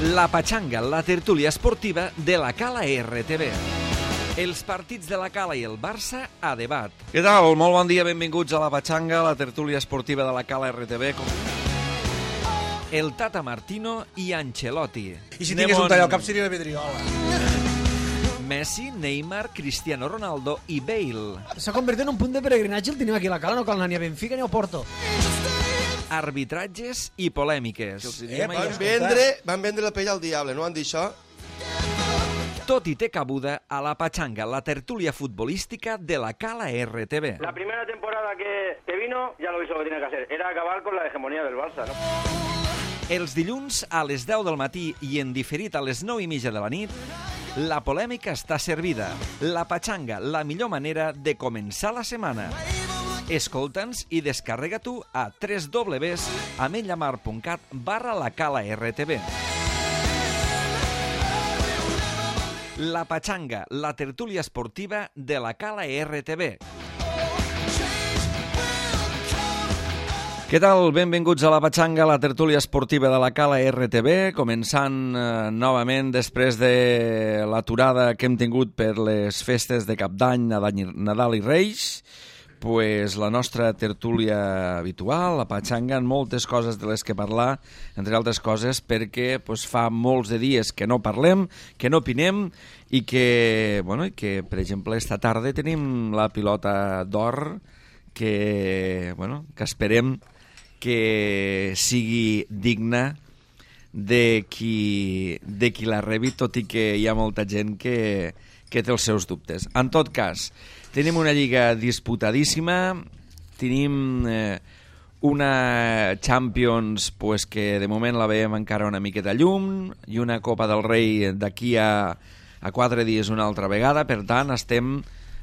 La Patxanga, la tertúlia esportiva de la Cala RTV. Els partits de la Cala i el Barça a debat. Què tal? Molt bon dia, benvinguts a La Patxanga, la tertúlia esportiva de la Cala RTV. El Tata Martino i Ancelotti. I si tingués un tall al cap seria la Vidriola. Messi, Neymar, Cristiano Ronaldo i Bale. S'ha convertit en un punt de peregrinatge el tenim aquí a la Cala, no cal anar ni a Benfica ni a Porto. Arbitratges i polèmiques. Van vendre la pell al diable, no van dir això? Tot i té cabuda a La Patxanga, la tertúlia futbolística de la Cala RTV. La primera temporada que vino ya lo hizo lo que tenía que hacer. Era acabar con la hegemonía del Barça, ¿no? Els dilluns a les 10 del matí i en diferit a les 9:30 de la nit, la polèmica està servida. La Patxanga, la millor manera de començar la setmana. Escolta'ns i descarrega-t'ho a www.ametlllamar.cat/lacala-rtv. La Patxanga, la tertúlia esportiva de la Cala RTV. Què tal? Benvinguts a La Patxanga, la tertúlia esportiva de la Cala RTV, començant novament després de l'aturada que hem tingut per les festes de Cap d'Any, Nadal i Reis. Pues la nostra tertúlia habitual, La Patxanga, en moltes coses de les que parlar, entre altres coses perquè pues, fa molts de dies que no parlem, que no opinem i que, per exemple, esta tarda tenim la pilota d'or que esperem que sigui digna de qui la rebi, tot i que hi ha molta gent que té els seus dubtes. En tot cas, tenim una lliga disputadíssima, tenim una Champions que de moment la veiem encara una miqueta llum i una Copa del Rei d'aquí a 4 dies una altra vegada, per tant estem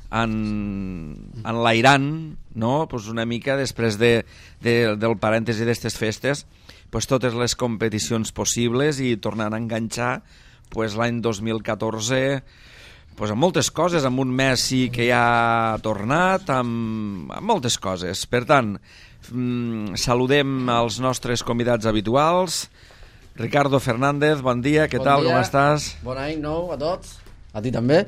enlairant, no? Una mica després del parèntesi d'aquestes festes, totes les competicions possibles i tornant a enganxar l'any 2014 amb moltes coses, amb un Messi que ja ha tornat, amb moltes coses. Per tant, saludem els nostres convidats habituals. Ricardo Fernández, bon dia, què tal, com estàs? Bon any nou a tots, a ti també.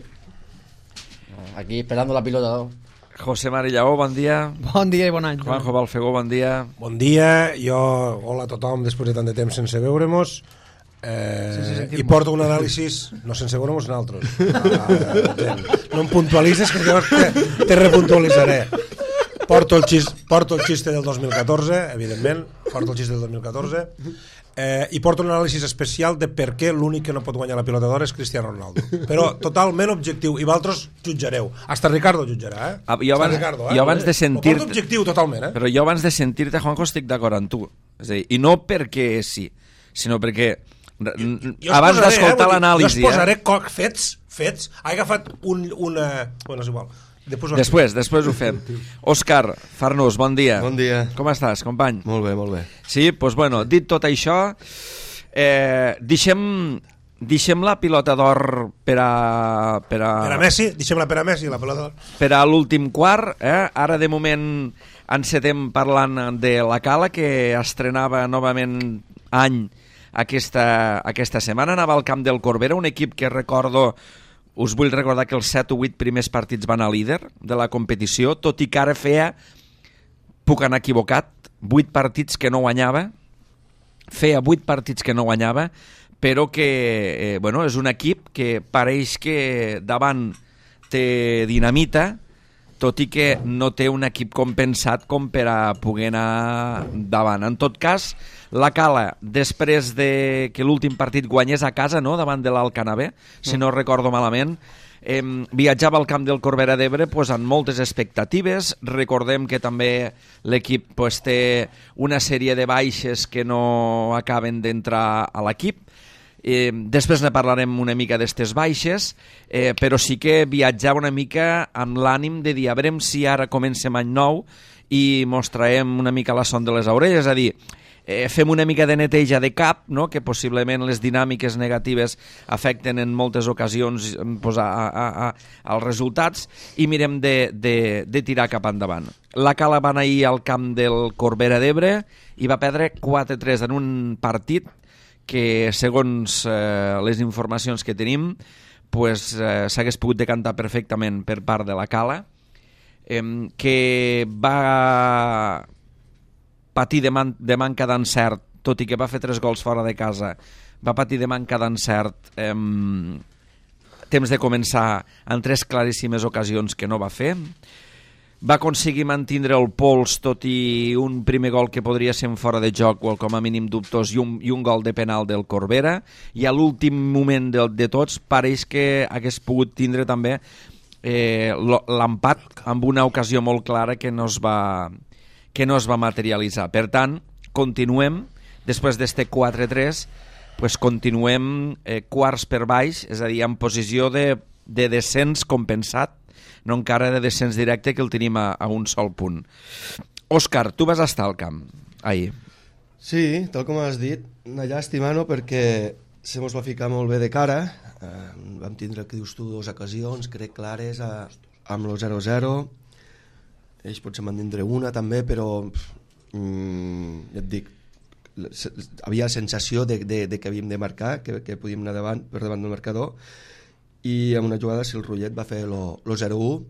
Aquí esperando la pilota. José Mari Lleó, bon dia. Bon dia i bon any. Juanjo Balfegó, bon dia. Bon dia, hola a tothom després de tant de temps sense veure-mos. I porto un anàlisi, no sense veure-mos nosaltres. No em puntualitzes que llavors te repuntualitzaré. Porto el xiste del 2014, evidentment, i porto un anàlisi especial de per què l'únic que no pot guanyar la pilota d'or és Cristiano Ronaldo, però totalment objectiu, i vosaltres jutjareu, hasta Ricardo jutjarà, jo abans de sentir-te, porto objectiu totalment, però jo abans de sentir-te, Juanjo, estic d'acord amb tu, és a dir, i no perquè sí, sinó perquè abans d'escoltar l'anàlisi jo es posaré fets, he agafat una... bueno, és igual. Després ho fem. Òscar Farnús, bon dia. Bon dia. Com estàs, company? Molt bé. Sí, doncs dit tot això, deixem la pilota d'or per a Messi, deixem-la per a Messi, la pilota d'or. Per a l'últim quart, ara de moment encetem parlant de la Cala, que estrenava novament any aquesta setmana, anava al camp del Corbera, un equip que us vull recordar que els 7 o 8 primers partits van a líder de la competició, tot i que ara puc anar equivocat, 8 partits que no guanyava, però que és un equip que pareix que davant té dinamita, tot i que no té un equip compensat com per a poder anar davant. En tot cas, la Cala, després de que l'últim partit guanyés a casa, no?, davant de l'Alcanavè, si no recordo malament, viatjava al camp del Corbera d'Ebre amb moltes expectatives. Recordem que també l'equip té una sèrie de baixes que no acaben d'entrar a l'equip. Després ne parlarem una mica d'estes baixes, però sí que viatjava una mica amb l'ànim de dir a veure si ara comencem any nou i mos traiem una mica la son de les orelles, és a dir, fem una mica de neteja de cap, no?, que possiblement les dinàmiques negatives afecten en moltes ocasions als resultats, i mirem de tirar cap endavant. La Cala va anar ahir al camp del Corbera d'Ebre i va perdre 4-3 en un partit que segons les informacions que tenim pues, s'hagués pogut decantar perfectament per part de la Cala, que va patir de manca d'encert, tot i que va fer 3 gols fora de casa, va patir de manca d'encert temps de començar en 3 claríssimes ocasions que no va fer. Va aconseguir mantindre el pols tot i un primer gol que podria ser en fora de joc o com a mínim dubtós i un gol de penal del Corbera, i a l'últim moment de tots pareix que hagués pogut tindre també l'empat amb una ocasió molt clara que no es va materialitzar. Per tant, continuem, després d'este 4-3, pues continuem quarts per baix, és a dir, en posició de descens compensat, no encara de descens directe, que el tenim a un sol punt. Òscar, tu vas estar al camp ahir. Sí, tal com has dit, una llàstima, no?, perquè se mos va ficar molt bé de cara. Vam tindre, que dius tu, 2 ocasions, crec, clares, amb el 0-0. Ells potser van tindre una també, però ja et dic, havia la sensació de que havíem de marcar, que podíem anar per davant del marcador, i en una jugada el Rullet va fer el 0-1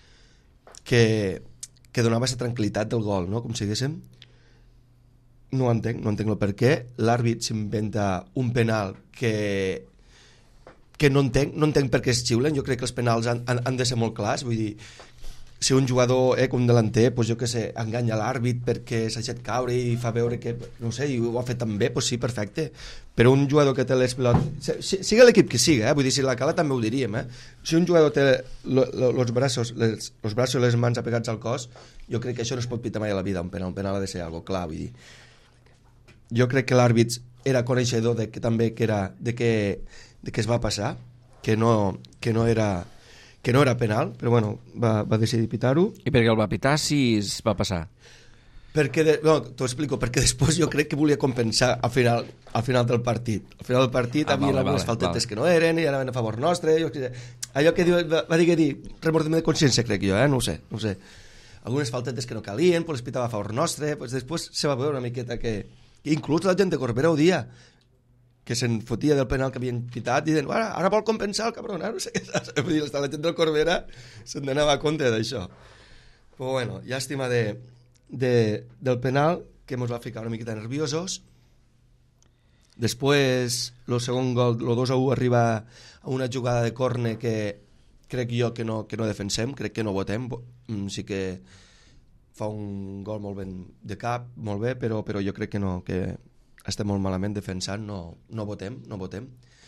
que donava la tranquil·litat del gol, no?, com si diguéssim. No entenc el per què l'àrbit s'inventa un penal que no entenc per què es xiulen. Jo crec que els penals han de ser molt clars, vull dir, si un jugador com delanter, pues jo que sé, enganya l'àrbit perquè s'ha deixat caure i fa veure que, no sé, i ho ha fet tan bé, pues sí, perfecte. Però un jugador que té les pilotes, siga l'equip que siga, vull dir, si la Cala també ho diríem, si un jugador té els braços i les mans apegats al cos, jo crec que això no es pot pitar mai a la vida, un penal ha de ser algo clar, vull dir. Jo crec que l'àrbit era coneixedor de que també de que es va passar, que no era penal, però bueno, va decidir pitar-ho. I per què el va pitar si es va passar? T'ho explico, perquè després jo crec que volia compensar al final del partit. Al final del partit havia algunes faltetes que no eren i anaven a favor nostre. Allò que va dir remordiment de consciència, crec jo, no ho sé. Algunes faltetes que no calien, pues les pitava a favor nostre, pues després se va veure una miqueta que inclús la gent de Corbera ho dia, que se'n fotia del penal que havien pitat i deien, ara vol compensar el cabron, no sé què saps. Vull dir, la gent del Corbera se'n anava a compte d'això. Però bueno, llàstima del penal, que ens va ficar una miqueta nerviosos. Després, el segon gol, el 2-1, arriba a una jugada de córner que crec jo que no defensem, crec que no votem. Sí que fa un gol molt ben de cap, molt bé, però jo crec que no, que estem molt malament defensant, no votem.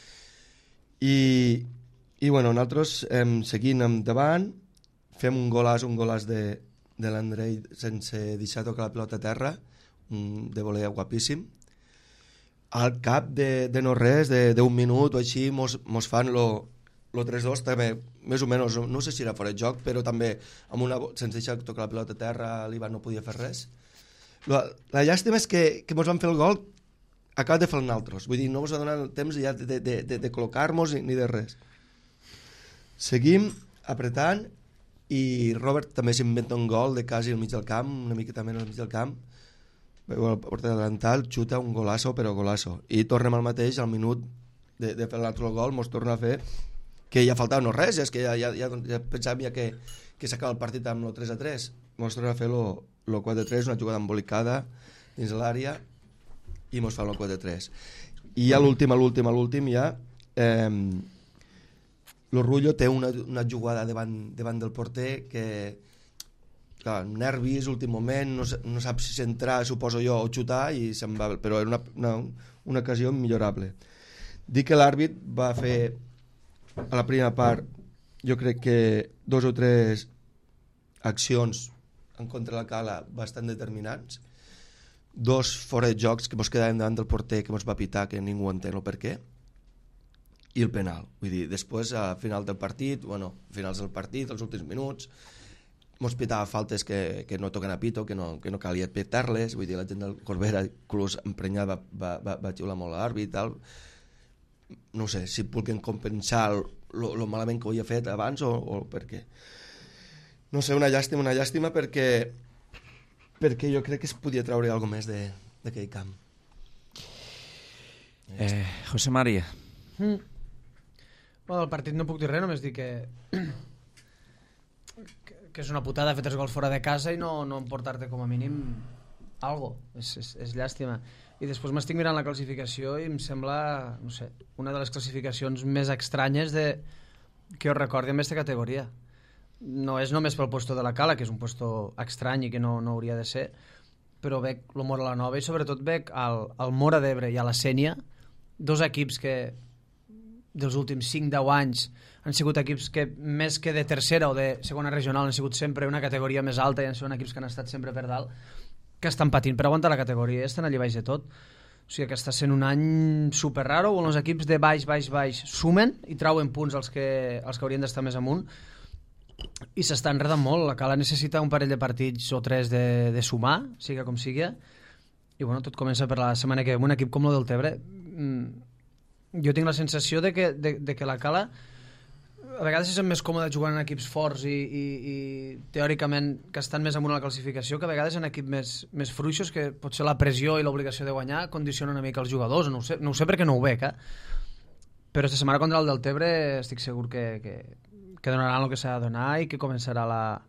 I bueno, nosaltres seguint endavant, fem un golàs de l'Andrei sense deixar tocar la pilota a terra, de voler guapíssim. Al cap de no res, d'un minut o així, mos fan lo 3-2 també, més o menys, no sé si era fora de joc, però també sense deixar tocar la pilota a terra l'Ivan no podia fer res. La llàstima és que mos van fer el gol acabat de fer el naltros, vull dir, no mos va donar el temps ja de col·locar-nos ni de res. Seguim apretant i Robert també s'inventa un gol de quasi al mig del camp, una miqueta menys al mig del camp, veu el porter delantal, xuta un golasso, però golasso, i tornem al mateix al minut de fer l'altre gol, mos torna a fer que ja faltava no res, és que ja pensàvem que s'acaba el partit amb el 3-3, mos torna a fer el 4-3, una jugada embolicada dins l'àrea i mos fa el 4-3. I ja a l'últim ja el Rullo té una jugada davant del porter que, clar, nervis, últim moment, no sap si centrar, suposo jo, o xutar, i se'n va, però era una ocasió millorable. Dic que l'àrbit va fer a la primera part, jo crec que 2 o 3 accions en contra la Cala bastant determinants, 2 fora de jocs que mos quedaven davant del porter que mos va pitar, que ningú entén el per què, i el penal. Vull dir, després, a final del partit, finals del partit, els últims minuts, mos pitava faltes que no toquen a pito, que no calia pitar-les, vull dir, la gent del Corbera inclús emprenyat va xiular molt l'àrbit i tal. No sé, si vulguin compensar el malament que ho havia fet abans o per què. No sé, una llàstima perquè jo crec que es podia treure alguna més d'aquell camp. José María. Bueno, del partit no puc dir res, només dir que és una putada fer 3 gols fora de casa i no emportar-te com a mínim algo. És llàstima. I després m'estic mirant la classificació i em sembla, no sé, una de les classificacions més estranyes que us recordi en aquesta categoria. No és només pel puesto de la Cala, que és un puesto estrany i que no hauria de ser, però veig el Mora la Nova i sobretot veig el Mora d'Ebre i a la Sénia, 2 equips que dels últims 5-10 anys han sigut equips que més que de tercera o de segona regional han sigut sempre una categoria més alta i han sigut equips que han estat sempre per dalt, que estan patint per aguantar la categoria i estan allà baix de tot. O sigui que està sent un any super raro on els equips de baix sumen i trauen punts els que haurien d'estar més amunt i s'està enredant molt. La Cala necessita un parell de partits o 3 de sumar, siga com sigui, i bueno, tot comença per la setmana que ve. Un equip com el del Tebre, jo tinc la sensació de que la Cala a vegades és més còmode jugant en equips forts i teòricament que estan més amunt a la classificació, que a vegades en equips més fluixos, que potser la pressió i l'obligació de guanyar condiciona una mica els jugadors. No ho sé perquè no ho veig, però esta setmana contra el del Tebre estic segur que donaran el que s'ha de donar i que començarà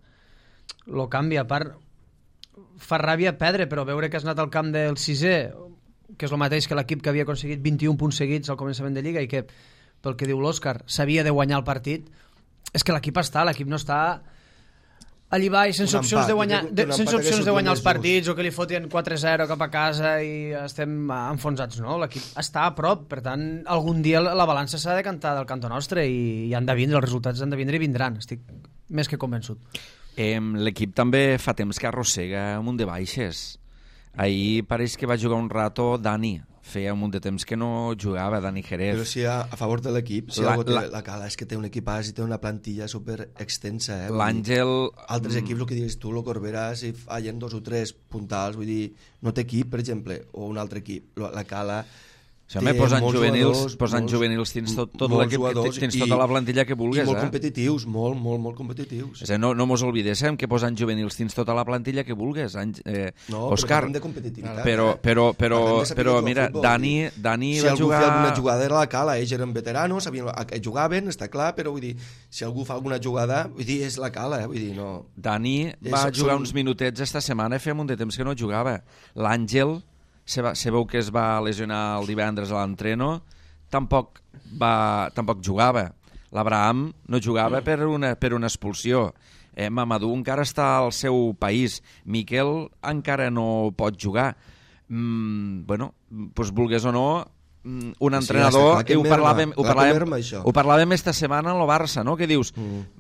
el canvi. A part, fa ràbia perdre, però veure que has anat al camp del 6è, que és el mateix que l'equip que havia aconseguit 21 punts seguits al començament de Lliga i que, pel que diu l'Òscar, s'havia de guanyar el partit, és que l'equip no està allí baix sense opcions de guanyar els partits o que li fotin 4-0 cap a casa i estem enfonsats, no? L'equip està a prop, per tant algun dia la balança s'ha de cantar del cantó nostre i han de vindre, els resultats han de vindre i vindran, estic més que convençut. L'equip també fa temps que arrossega un munt de baixes. Ahir pareix que va jugar un rato Dani, feia un munt de temps que no jugava Dani Jerez. Però si a favor de l'equip, si la Cala és que té un equipàs i té una plantilla super extensa, L'Àngel... Altres equips, el que digues tu, el Corbera, si fallen 2 o 3 puntals, vull dir, no té equip, per exemple, o un altre equip, la Cala... posant juvenils tens tot l'equip, tens tota la plantilla que vulguis. I molt competitius, molt competitius. No mos oblidéssim que posant juvenils tens tota la plantilla que vulguis, Òscar. Però de competitivitat. Però mira, Dani si va algú jugar... fa alguna jugada era la Cala, ells eren veteranos, jugaven, està clar, però vull dir, si algú fa alguna jugada, vull dir, és la Cala, vull dir, no... Dani va jugar uns minutets esta setmana i feia un de temps que no jugava. L'Àngel se veu que es va lesionar el divendres a l'entreno, tampoc jugava. L'Abraham no jugava per una expulsió. Mamadou encara està al seu país. Miquel encara no pot jugar. Doncs vulgués o no, un entrenador, i ho parlàvem esta setmana en el Barça, no? Que dius,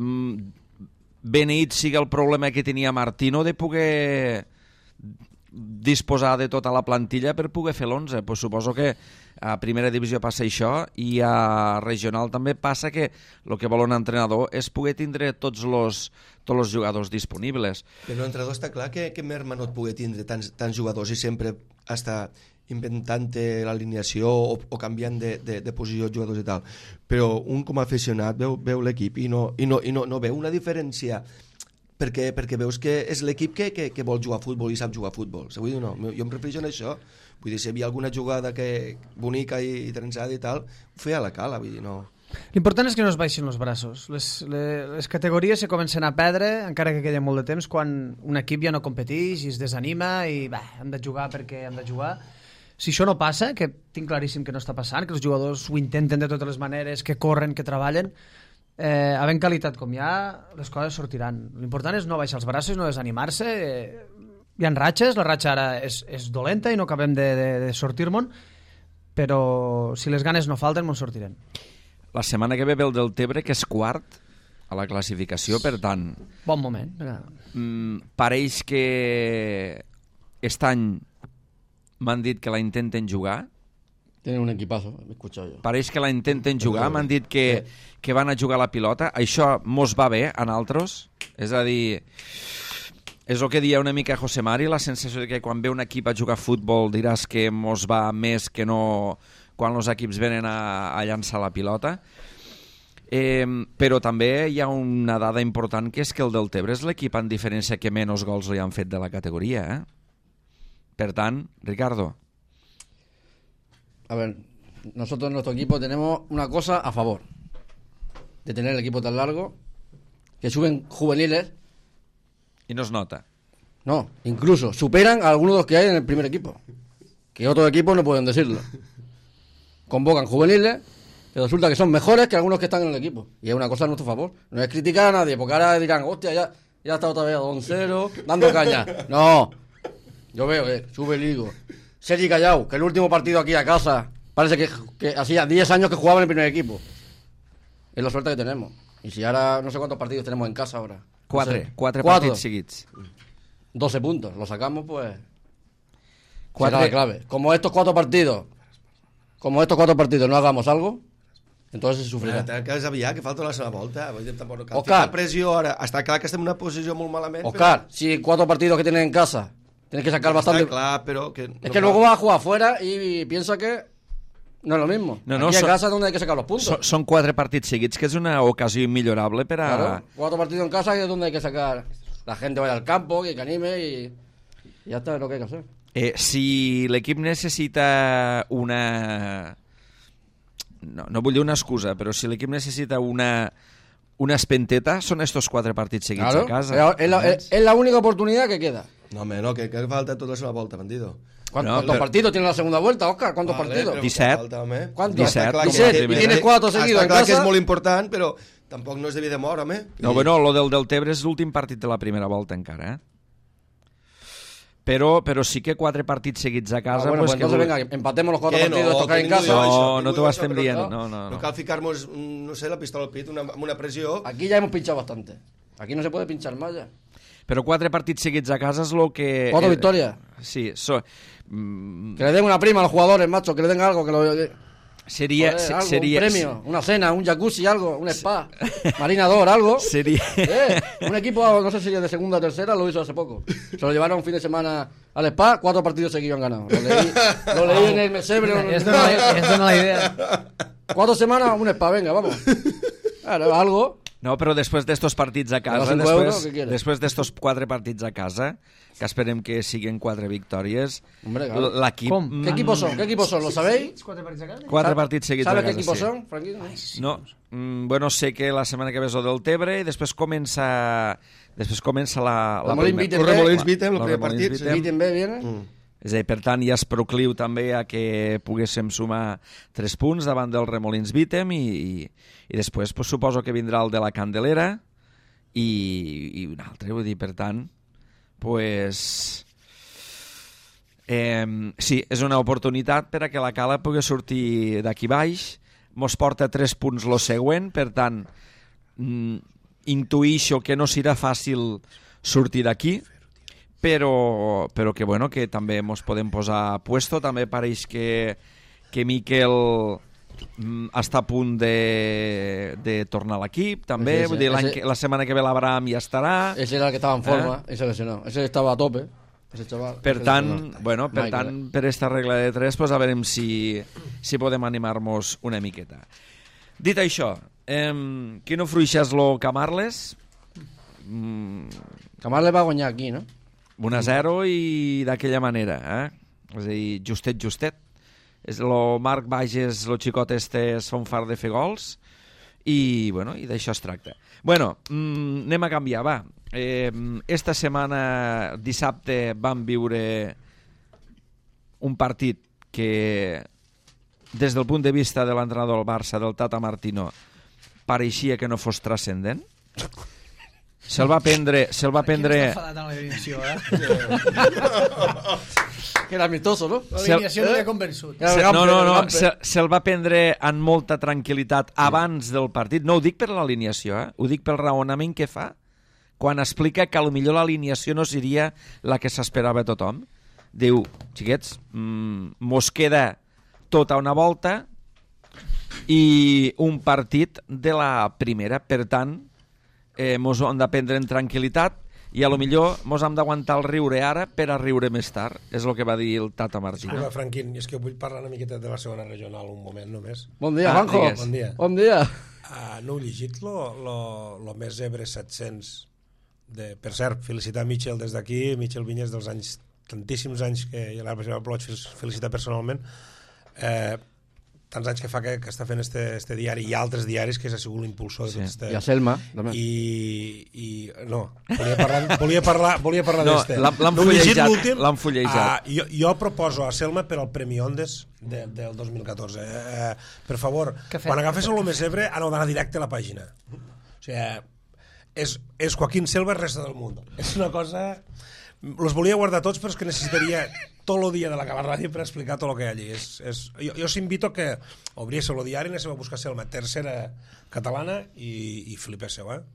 beneït sigui el problema que tenia Martino de poder disposar de tota la plantilla per poder fer l'11. Pues suposo que a primera divisió passa això i a regional també passa que el que vol un entrenador és poder tindre tots els jugadors disponibles. Però l'entrenador està clar que merma no et poder tindre tants jugadors i sempre està inventant l'alineació o canviant de posició els jugadors i tal. Però un com a aficionat veu l'equip i no veu una diferència perquè veus que és l'equip que vol jugar a futbol i sap jugar a futbol. Vull dir, no, jo em refereixo a això. Vull dir, si hi havia alguna jugada bonica i trenzada i tal, ho feia a la Cala, vull dir, no... L'important és que no es baixin els braços. Les categories se comencen a perdre, encara que queda molt de temps, quan un equip ja no competeix i es desanima i hem de jugar perquè hem de jugar. Si això no passa, que tinc claríssim que no està passant, que els jugadors ho intenten de totes les maneres, que corren, que treballen, havent qualitat com hi ha, les coses sortiran. L'important és no baixar els braços, no desanimar-se. Hi ha ratxes, la ratxa ara és dolenta i no acabem de sortir-me'n, però si les ganes no falten, me'n sortirem. La setmana que ve el del Tebre, que és quart a la classificació, per tant... Bon moment. Pareix que aquest any m'han dit que la intenten jugar. Tenen un equipazo, he escuchado yo. Pareix que la intenten jugar, m'han dit que van a jugar la pilota. Això mos va bé a nosaltres, és a dir, és el que deia una mica José Mari, la sensació de que quan ve un equip a jugar a futbol diràs que mos va més que no quan els equips venen a llançar la pilota. Però també hi ha una dada important, que és que el del Tebre és l'equip en diferència que menys gols li han fet de la categoria. Per tant, Ricardo... A ver, nosotros en nuestro equipo tenemos una cosa a favor. De tener el equipo tan largo, que suben juveniles. Y no es nota. No, incluso superan a algunos de los que hay en el primer equipo. Que otros equipos no pueden decirlo. Convocan juveniles, pero resulta que son mejores que algunos que están en el equipo. Y es una cosa a nuestro favor. No es criticar a nadie, porque ahora dirán, hostia, ya está otra vez a 2-0, dando caña. No, yo veo, sube el higo. Sergi Callao, que el último partido aquí a casa, parece que hacía 10 años que jugaba en el primer equipo. Es la suerte que tenemos. Y si ahora no sé cuántos partidos tenemos en casa ahora. Quatre partits seguits. 12 puntos, lo sacamos, pues será la clave. Como estos 4 partidos no hagamos algo, entonces se sufrirà. Té que desaviar, que falta la segona volta. Tampoc no cal Oscar, ficar pressió ara. Està clar que estem en una posició molt malament. Oscar, si 4 partidos que tienes en casa tienes que sacar bastante. Está claro, pero que es que luego vas a jugar afuera y piensa que no es lo mismo. No, aquí en casa es donde hay que sacar los puntos. Son 4 partits seguits, que és una ocasió immillorable per a... Claro, 4 partidos en casa es donde hay que sacar. La gente vaya al campo, que anime y ya está, es lo que hay que hacer. Si l'equip necessita una... No vull dir una excusa, però si l'equip necessita una espenteta, són estos 4 partits seguits claro, a casa. Es la única oportunidad que queda. No, home, no, que falta tota la segona volta, bandido. ¿Cuántos partidos tiene la segunda vuelta, Oscar? ¿Cuántos partidos? 17. ¿Cuántos? 17. Y tienes 4 seguidos en clar casa. que és molt important, però tampoc no es devia de moure, home. No, bueno, lo del Deltebre és l'últim partit de la primera volta encara, Però sí que 4 partits seguits a casa... bueno, pues entonces venga, empatemos los 4 partidos estos que hay en casa. No t'ho estem dient, no. No cal ficar-nos, no sé, la pistola al pit, amb una pressió... Aquí ya hemos pinchado bastante. Aquí no se puede pinchar más ya. Però 4 partits seguits a casa és lo que... 4 victorias. Sí, que le den una prima a los jugadores, macho, que le den algo, que lo... Sería un premio, una cena, un jacuzzi, algo, un spa, marinador, algo. Sería... un equipo, no sé si de segunda o tercera, lo hizo hace poco. Se lo llevaron un fin de semana al spa, 4 partidos seguidos han ganado. Lo leí en el Mesebre. Esto no la idea. 4 semanas, un spa, venga, vamos. Claro, algo. No, però després d'estos partits a casa, després d'estos 4 partits a casa, que esperem que siguin 4 victòries, l'equip... ¿Qué equipos son? ¿Qué equipos son? ¿Lo sabéis? 4 partits a casa? 4 partits seguits a casa, ¿Sabes qué equipos son, Franquín? No, bueno, sé que la setmana que ve és el del Tebre i després comença la Remolins Vitem, el primer partit. Vitem B viene. És a dir, per tant, ja es procliu també a que poguéssim sumar 3 punts davant del Remolins Vitem i després pues, suposo que vindrà el de la Candelera i un altre, vull dir, per tant, pues... sí, és una oportunitat per a que la Cala pugui sortir d'aquí baix, mos porta 3 punts lo següent, per tant, intuïxo que no serà fàcil sortir d'aquí, però que, bueno, que també mos podem posar a puesto. També pareix que Miquel està a punt de tornar a l'equip, també. Sí, vull dir, la setmana que ve l'Abraham ja estarà. Ese era el que estava en forma, ese lesionado. Ese estava a tope, ese chaval. Per tant, per esta regla de 3, pues, a veure si podem animar-nos una miqueta. Dit això, qui no fruixa és lo Camarles? Camarles va guanyar aquí, no? 1-0 i d'aquella manera, És a dir, justet. Lo Marc Bages, lo xicot este, es fa un far de fer gols i, bueno, i d'això es tracta. Bueno, anem a canviar, va. Esta setmana, dissabte, vam viure un partit que, des del punt de vista de l'entrenador del Barça, del Tata Martino, pareixia que no fos transcendent. Se'l va prendre... Aquí no està enfadat amb l'alineació, Que era amistoso, no? L'alineació no l'ha convençut. No. Se'l va prendre amb molta tranquil·litat abans del partit. No ho dic per l'alineació, ho dic pel raonament que fa quan explica que potser l'alineació no seria la que s'esperava a tothom. Diu, xiquets, mos queda tota una volta i un partit de la primera, per tant, mos hem de prendre en tranquil·litat i a lo millor mos hem d'aguantar el riure ara per a riure més tard, és el que va dir el Tata Martino. Escolta, Franquín, és que vull parlar una miqueta de la segona regional un moment només. Bon dia, Juanjo. Bon dia. No heu llegit lo més Ebre 700 per cert, felicitar Michel des d'aquí, Michel Vinyes dels tantíssims anys que l'Arba Plot felicitar personalment, tants anys que fa que està fent este diari i altres diaris que ha sigut l'impulsor de tot este... I a Selma, també. No, volia parlar d'este. L'han fullejat. Jo proposo a Selma per al Premi Ondes del 2014. Per favor, quan agafes l'Home Ebre, aneu d'anar directe a la pàgina. O sigui, és Joaquín Selva el resto del món. És una cosa... Los volia guardar tots, però és que necessitaria tot el dia de la Cava Ràdio per explicar tot el que hi ha allí. Jo us invito a que obríssiu el diari, anéssim a buscar Selma, tercera catalana, i flipéssiu, O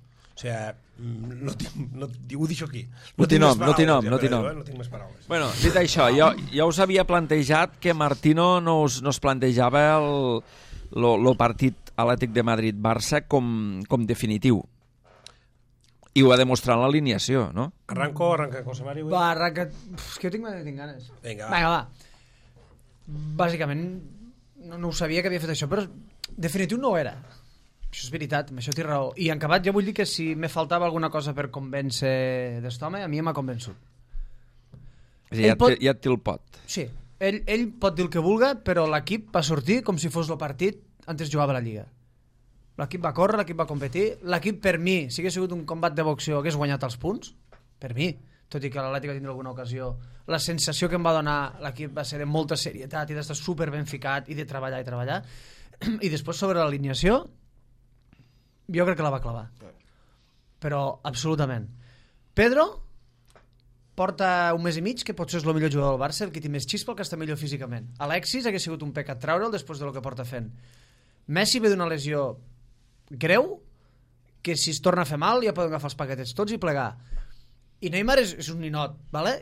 sigui, ho deixo aquí. No tinc nom. No tinc més paraules. Bueno, dit això, jo us havia plantejat que Martino no es plantejava el partit Atlètic de Madrid-Barça com definitiu. I ho ha demostrat en l'alineació, no? Arranca José Mari. Va, arranca... És que jo tinc ganes. Vinga, va. Bàsicament, no ho sabia que havia fet això, però definitiu no ho era. Això és veritat, amb això té raó. I en acabat jo vull dir que si me faltava alguna cosa per convèncer d'estome, a mi m'ha convençut. Ja et té el pot. Sí, ell pot dir el que vulga, però l'equip va sortir com si fos el partit antes jugava a la Lliga. L'equip va córrer, l'equip va competir. L'equip, per mi, si hagués sigut un combat de boxeo, hagués guanyat els punts. Per mi. Tot i que l'Atlètic va tindre alguna ocasió. La sensació que em va donar l'equip va ser de molta serietat i d'estar super ben ficat i de treballar. I després, sobre l'alineació, jo crec que la va clavar. Però, absolutament. Pedro porta un mes i mig, que potser és el millor jugador del Barça, el que té més xispa, el que està millor físicament. Alexis hagués sigut un pecat treure'l després del que porta fent. Messi ve d'una lesió greu, que si es torna a fer mal ja poden agafar els paquetets tots i plegar. I Neymar és un ninot, ¿vale?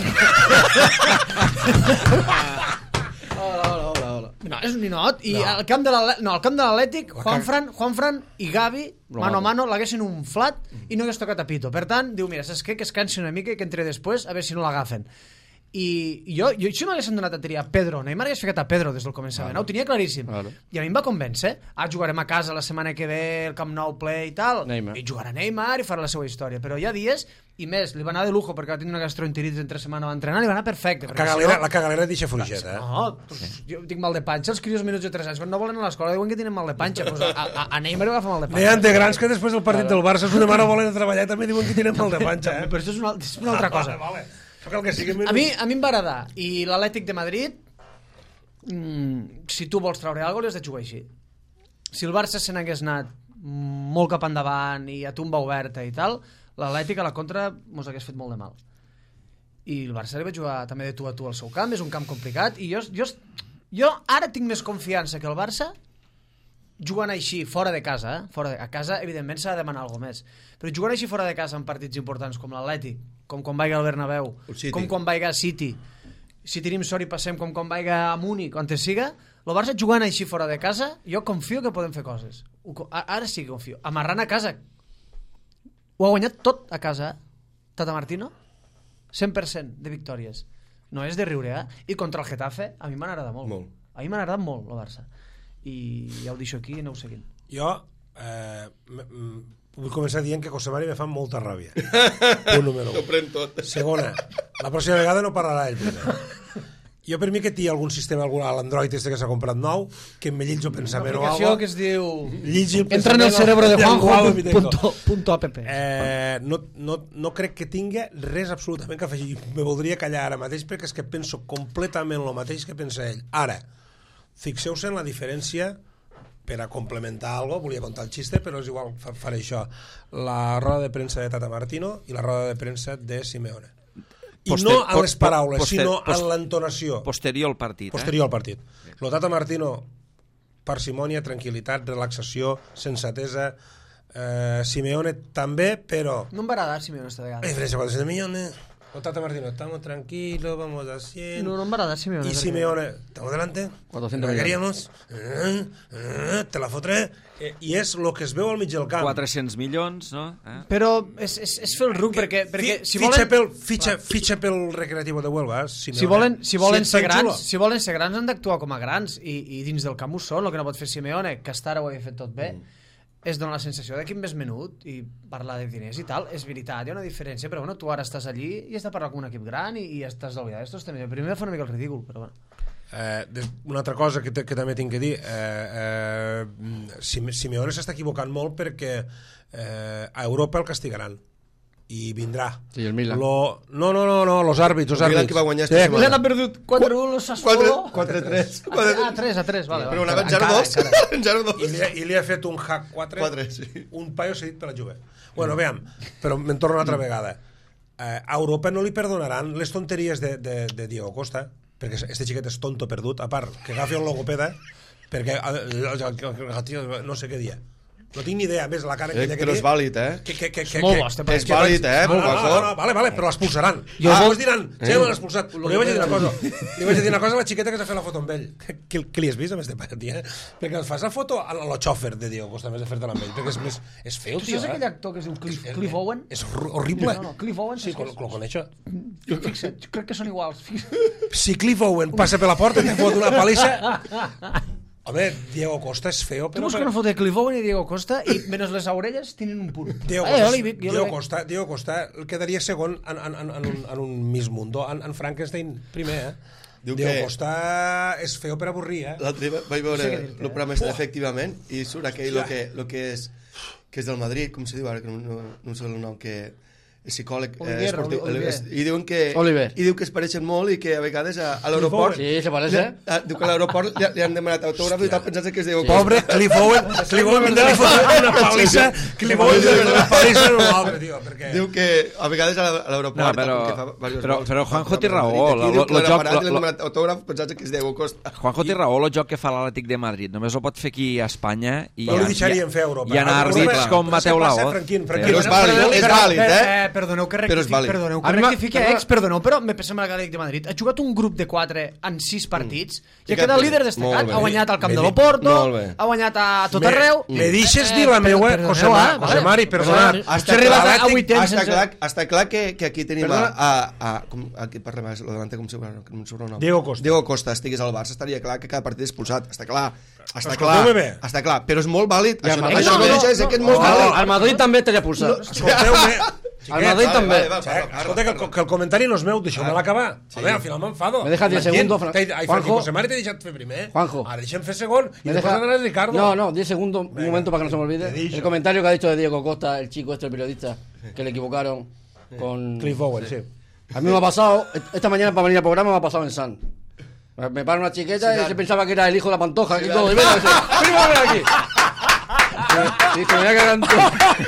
Hola. No, és un ninot. I al camp de l'Atlètic, Juanfran i Gavi, mano a mano, l'haguessin unflat i no hagués tocat a pito. Per tant, diu, mira, saps què? Que es cansi una mica i que entre després, a veure si no l'agafen. I jo si m'haguessin donat a triar Pedro, Neymar hagués ficat a Pedro des del començament, ho tenia claríssim. I a mi em va convèncer. Jugarem a casa la setmana que ve, el Camp Nou Play i tal, i jugarà Neymar i farà la seva història. Però hi ha dies, i més, li va anar de lujo perquè va tenir una gastroenteritis entre setmana, va entrenar, li va anar perfecte. La cagalera deixa fluixeta. No, jo tinc mal de panxa, els crios minuts de 3 anys, quan no volen anar a l'escola diuen que tenen mal de panxa, a Neymar li va fer mal de panxa. N'hi ha de grans que després del partit del Barça, una mare volen treballar també diuen que tenen mal de panxa. Però això és una altra cosa. A mi em va agradar. I l'Atlètic de Madrid, si tu vols treure alguna cosa, l'has de jugar així. Si el Barça se n'hagués anat molt cap endavant i a tumba oberta i tal, l'Atlètic a la contra mos hagués fet molt de mal. I el Barça li va jugar també de tu a tu al seu camp, és un camp complicat, i jo ara tinc més confiança que el Barça jugant així, fora de casa. A casa, evidentment, s'ha de demanar alguna més. Però jugant així fora de casa en partits importants com l'Atlètic, com quan vaiga al Bernabéu, com quan vaiga a City, si tenim sort i passem com quan vaiga a Múnich, on te siga, el Barça jugant així fora de casa, jo confio que podem fer coses. Ara sí que confio. Amarrant a casa. Ho ha guanyat tot a casa, Tata Martino. 100% de victòries. No és de riure, I contra el Getafe, a mi m'ha agradat molt. A mi m'ha agradat molt, el Barça. I ja ho deixo aquí i aneu seguint. Jo vull començar dient que José Mari me fa molta ràbia. Punt número 1. Ho pren tot. Segona, la pròxima vegada no parlarà ell primer. Jo per mi que té algun sistema, a l'Android este que s'ha comprat nou, que em llegeix el pensament o alguna cosa. Una aplicació que es diu Entra en el cerebro de Juanjo.app. No crec que tingui res absolutament que afegir. Me voldria callar ara mateix perquè és que penso completament el mateix que pensa ell. Ara, fixeu-se en la diferència, per a complementar alguna cosa, volia contar el xiste, però és igual, faré això. La roda de premsa de Tata Martino i la roda de premsa de Simeone. I no a les paraules, sinó a l'entonació. Posterior al partit. Posterior al partit. Lo Tata Martino, parsimònia, tranquil·litat, relaxació, sensatesa. Simeone també, però... No em va agradar Simeone esta vegada. Diferència 400 millones... Tata Martino, estamos tranquilos, vamos haciendo... No me agrada Simeone. Y Simeone, estamos delante, lo que queríamos, te la fotré, i és el que es veu al mig del camp. 400 milions, no? Però és fer el ruc, perquè si volen... Fitxa pel Recreativo de Huelva, si volen ser grans han d'actuar com a grans, i dins del camp ho són. El que no pot fer Simeone, que hasta ara ho havia fet tot bé, és donar la sensació de que més menut i parlar de diners i tal. És veritat, hi ha una diferència, però bueno, tu ara estàs allí i has de parlar com un equip gran i estàs oblidat. Esto també. Primer fa una mica el ridícul, però bueno. Una altra cosa que també tinc que dir, Simeone s'està equivocant molt perquè a Europa el castigaran i vindrà. Sí, el Milan. No, los àrbits. El Milan que va guanyar esta setmana. Milan ha perdut 4-1 Sassuolo. 4-3. Ah, 3-3, vale. Però anaven 0-2. I li ha fet un hack 4, sí. un paio cedit per la Juve. Bueno, veiem, però me'n torno una altra vegada. A Europa no li perdonaran les tonteries de Diego Costa, perquè este xiquet és tonto perdut, a part que agafi un logopeda, perquè no sé què dia. No tinc ni idea, a més, la cara que té. Però és vàlid, És molt bo, este És vàlid, Vale, però l'expulsaran. Després diran, ja m'han expulsat. Però li vaig dir una cosa a la xiqueta que s'ha fet la foto amb ell. Què li has vist amb este paio, perquè et fas la foto a lo xòfer de Diego Costa, més de fer-te-la amb ell, perquè és feo, tio. Tu saps aquell actor que es diu Cliff Owen? És horrible. No, Cliff Owen. Sí, lo coneixo. Fixa't, crec que són iguals. Si Cliff Owen passa per la porta i te fot una palissa... Home, Diego Costa és feo, Tu però... busques una foto de Cliff Owen i Diego Costa i menys les orelles tenen un punt. Diego Costa quedaria segon en un Miss Mundo, en Frankenstein primer, Diego Costa és feo per avorrir, L'altre dia vaig veure el programa efectivament i surt aquell lo que és del Madrid, com se diu ara, que no sé el nom, que el psicòleg esportiu, i diuen que es pareixen molt i que a vegades a l'aeroport se parece. Diu que a l'aeroport li han demanat autògraf i tal, pensant que es diu pobre Cliff Owen li fot una palissa a l'altre, tio, perquè... Diu que a vegades a l'aeroport però Juanjo té raó, autògraf pensant que es diu Costa. Juanjo té raó, el joc que fa l'Atlètic de Madrid només ho pot fer aquí a Espanya i no li deixarien fer a Europa. Hi ha àrbits com Mateu Laoz. Però és vàlid, Perdoneu que rectifiqui, perdoneu, però me pesa amb el Galec de Madrid. Ha jugat un grup de 4 en 6 partits i ha quedat líder destacat. Ha guanyat al Camp de l'Oporto, ha guanyat a tot arreu. Me deixes dir la meua, José Mari, perdona. Està clar que aquí tenim aquí parlem el davant com sobrenom. Diego Costa estigués al Barça, estaria clar que cada partit és expulsat, està clar, però és molt vàlid. Això no deixa de ser que és molt vàlid. Al Madrid també estaria expulsat. Escolteu-me. Al Madrid també. Escolta, que el comentari no és meu, deixeu-me l'acabar. Al final m'enfado. Me dejas 10 segundos, Juanjo. José Mari t'he deixat fer primer. Juanjo. Ahora deixem fer segon. Y después de Ricardo. No, 10 segundos, un momento para que no se me olvide. El comentario que ha dicho de Diego Costa, el chico el periodista, que le equivocaron con... Cliff Owen, sí. A mí me ha pasado, esta mañana para venir al programa me ha pasado en San. Me para una chiqueta y se pensaba que era el hijo de la Pantoja. Y todo, y venga, ven aquí. Y que me voy a cagar en todo.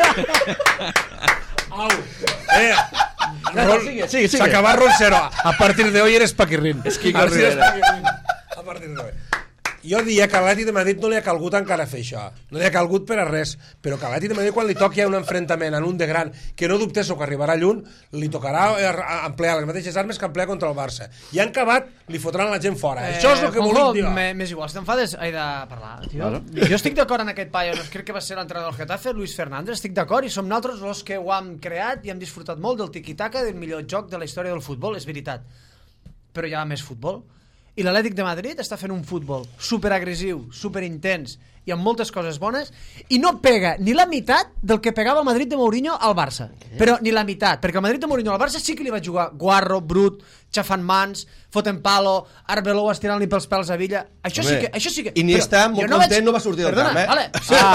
Sigue. Se acaba Roncero. A partir de hoy eres Paquirrín. Es Kiko Rivera. A partir de hoy. Jo diria que a l'Atlètic de Madrid no li ha calgut encara fer això. No li ha calgut per a res. Però que a l'Atlètic de Madrid, quan li toqui un enfrontament en un de gran, que no dubteu que arribarà lluny, li tocarà emplear les mateixes armes que emplear contra el Barça. I han acabat, li fotran la gent fora. Això és el que volim dir. M'és igual, si t'enfades, he de parlar. Jo estic d'acord en aquest paio. Crec que va ser l'entrenador del Getafe, Luis Fernández. Estic d'acord i som nosaltres els que ho hem creat i hem disfrutat molt del tiki-taka, del millor joc de la història del futbol, és veritat. Però hi ha més futbol. I l'Atlètic de Madrid està fent un futbol superagressiu, superintens i amb moltes coses bones i no pega ni la meitat del que pegava el Madrid de Mourinho al Barça. Però ni la meitat, perquè el Madrid de Mourinho al Barça sí que li va jugar guarro, brut, xafant mans, fotent palo, Arbeloa estirant-li pels pèls a Villa. Això sí que... Iniesta, molt content, no va sortir del camp, Vale.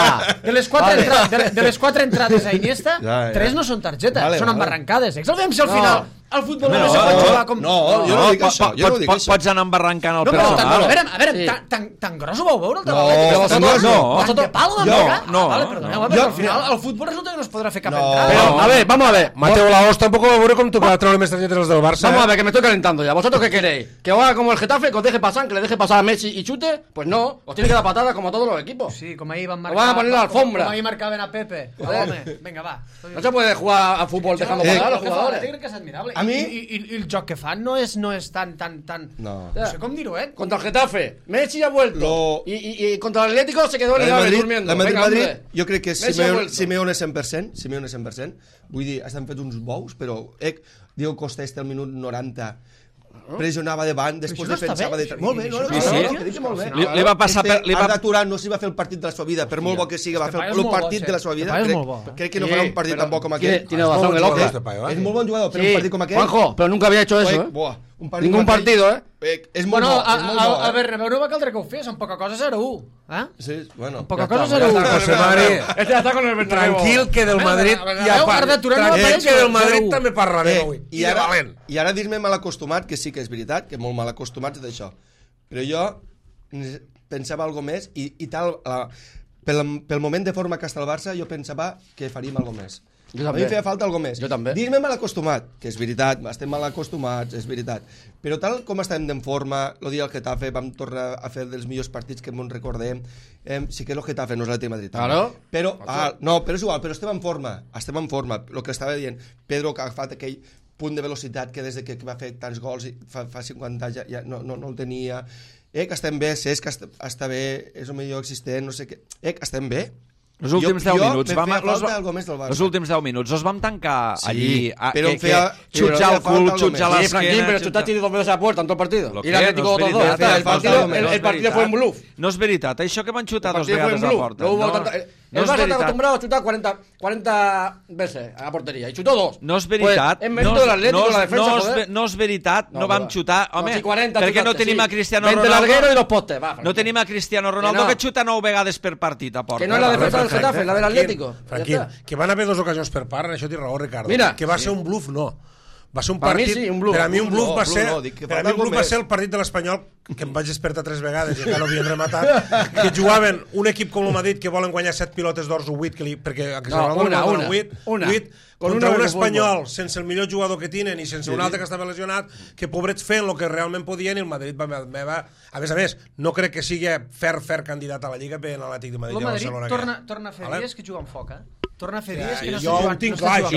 De les 4 entrades a Iniesta, 3 no són targeta, són embarrancades. Exaltem si al final el futbol no se pot jugar com... No, jo no dic això. Pots anar embarrancant el personal. A veure, tan gros ho vau veure? No. Vale, perdoneu, però al final el futbol resulta que no es podrà fer cap entrada. A ver, vamos a ver. Mateo Laoz tampoco va a ver cómo toca traer más tarjetas del Barça. Vamos a ver, que me estoy calentando ya. ¿Vosotros qué queréis? ¿Que haga como el Getafe, que os deje pasar, que le deje pasar a Messi y chute? Pues no, os tiene que dar patadas como a todos los equipos. Sí, como ahí van a poner la alfombra. Como ahí marcaban a Pepe. Venga, va. No se puede jugar a fútbol dejando patar a los jugadores. Crec que és admirable. A mi... I el joc que fan no és tan... No sé com dir-ho, Contra el Getafe, Messi ha vuelto. Y contra el Atlético se quedó en el Madrid durmiendo. La Madrid, jo crec que Simeone 100%. Vull dir, estan fets uns bous, però Diego Costa al minut 90 pressionava davant, després defensava de... Molt bé, li va passar per... Arda Turán no s'hi va fer el partit de la seva vida, per molt bo que sigui, va fer el partit de la seva vida. Crec que no farà un partit tan bo com aquest. Tiene razón el Oca. Es muy buen jugador, pero un partido como aquel... Juanjo, pero nunca había hecho eso, Ningún partido, És molt bo, és molt bo. A Bernabéu no va caldre que ho fes, amb poca cosa 0-1. Sí, bueno. Amb poca cosa 0-1. José Mari, Este ya está con el Bernabéu. tranquil, que del Madrid ja parla. Que del Madrid també parlarem avui. I ara dir-me mal acostumat, que sí que és veritat, que molt mal acostumats d'això. Però jo pensava alguna més i tal, pel moment de forma que està el Barça, jo pensava que faríem alguna més. A mi feia falta alguna més. Jo també. Dir-me mal acostumat, que és veritat, estem mal acostumats, és veritat. Però tal com estem en forma, el dia del Getafe vam tornar a fer dels millors partits que ens recordem, sí que és el Getafe, no és l'Atlètic de Madrid. Claro. Però, però és igual, però estem en forma, el que estava dient. Pedro, que ha agafat aquell punt de velocitat que des que va fer tants gols fa 50 anys ja no el tenia. Que estem bé, Cesc que està bé, és el millor existent, no sé què. Que estem bé. Els últims 10 minuts els últims 10 minuts els vam tancar allí però xutxar el cul, xutxar l'esquena. Pero chutaste 2 veces a puerta en todo el partido. Lo Y el Atlético 2-2. El partido fue en bluff. No és veritat, això que van xutar 2 vegades a la porta. El Barça está acostumbrado a chutar 40 veces a la portería y chutó 2. No és veritat. Es mérito del Atlético, la defensa, joder. No és veritat, no vam xutar. Home, perquè no tenim a Cristiano 20 Ronaldo. larguero y los postes. No tenim a Cristiano Ronaldo que xuta 9 vegades per partit a porta. Que no es la defensa del Getafe, la del Atlético. Tranquil, que van haver 2 ocasions per part, això té raó, Ricardo. Mira, que va ser un bluff, no. Va ser un Per mi partit... sí, un bluff. Per a mi un bluff va ser... Per a mi un bluff va ser el partit de l'Espanyol, que em vaig despertar 3 vegades i encara no havien rematat, que jugaven un equip com el Madrid que volen guanyar 7 pilotes d'ors o 8, perquè una. Contra un Espanyol sense el millor jugador que tenen i sense un altre que estava lesionat, que pobrets feien el que realment podien i el Madrid va... A més, no crec que sigui fer candidat a la Lliga per l'Atlètic de Madrid i Barcelona. El Madrid torna a fer dies que juga amb foc, Torna a fer dies que no jo ho tinc clar, això.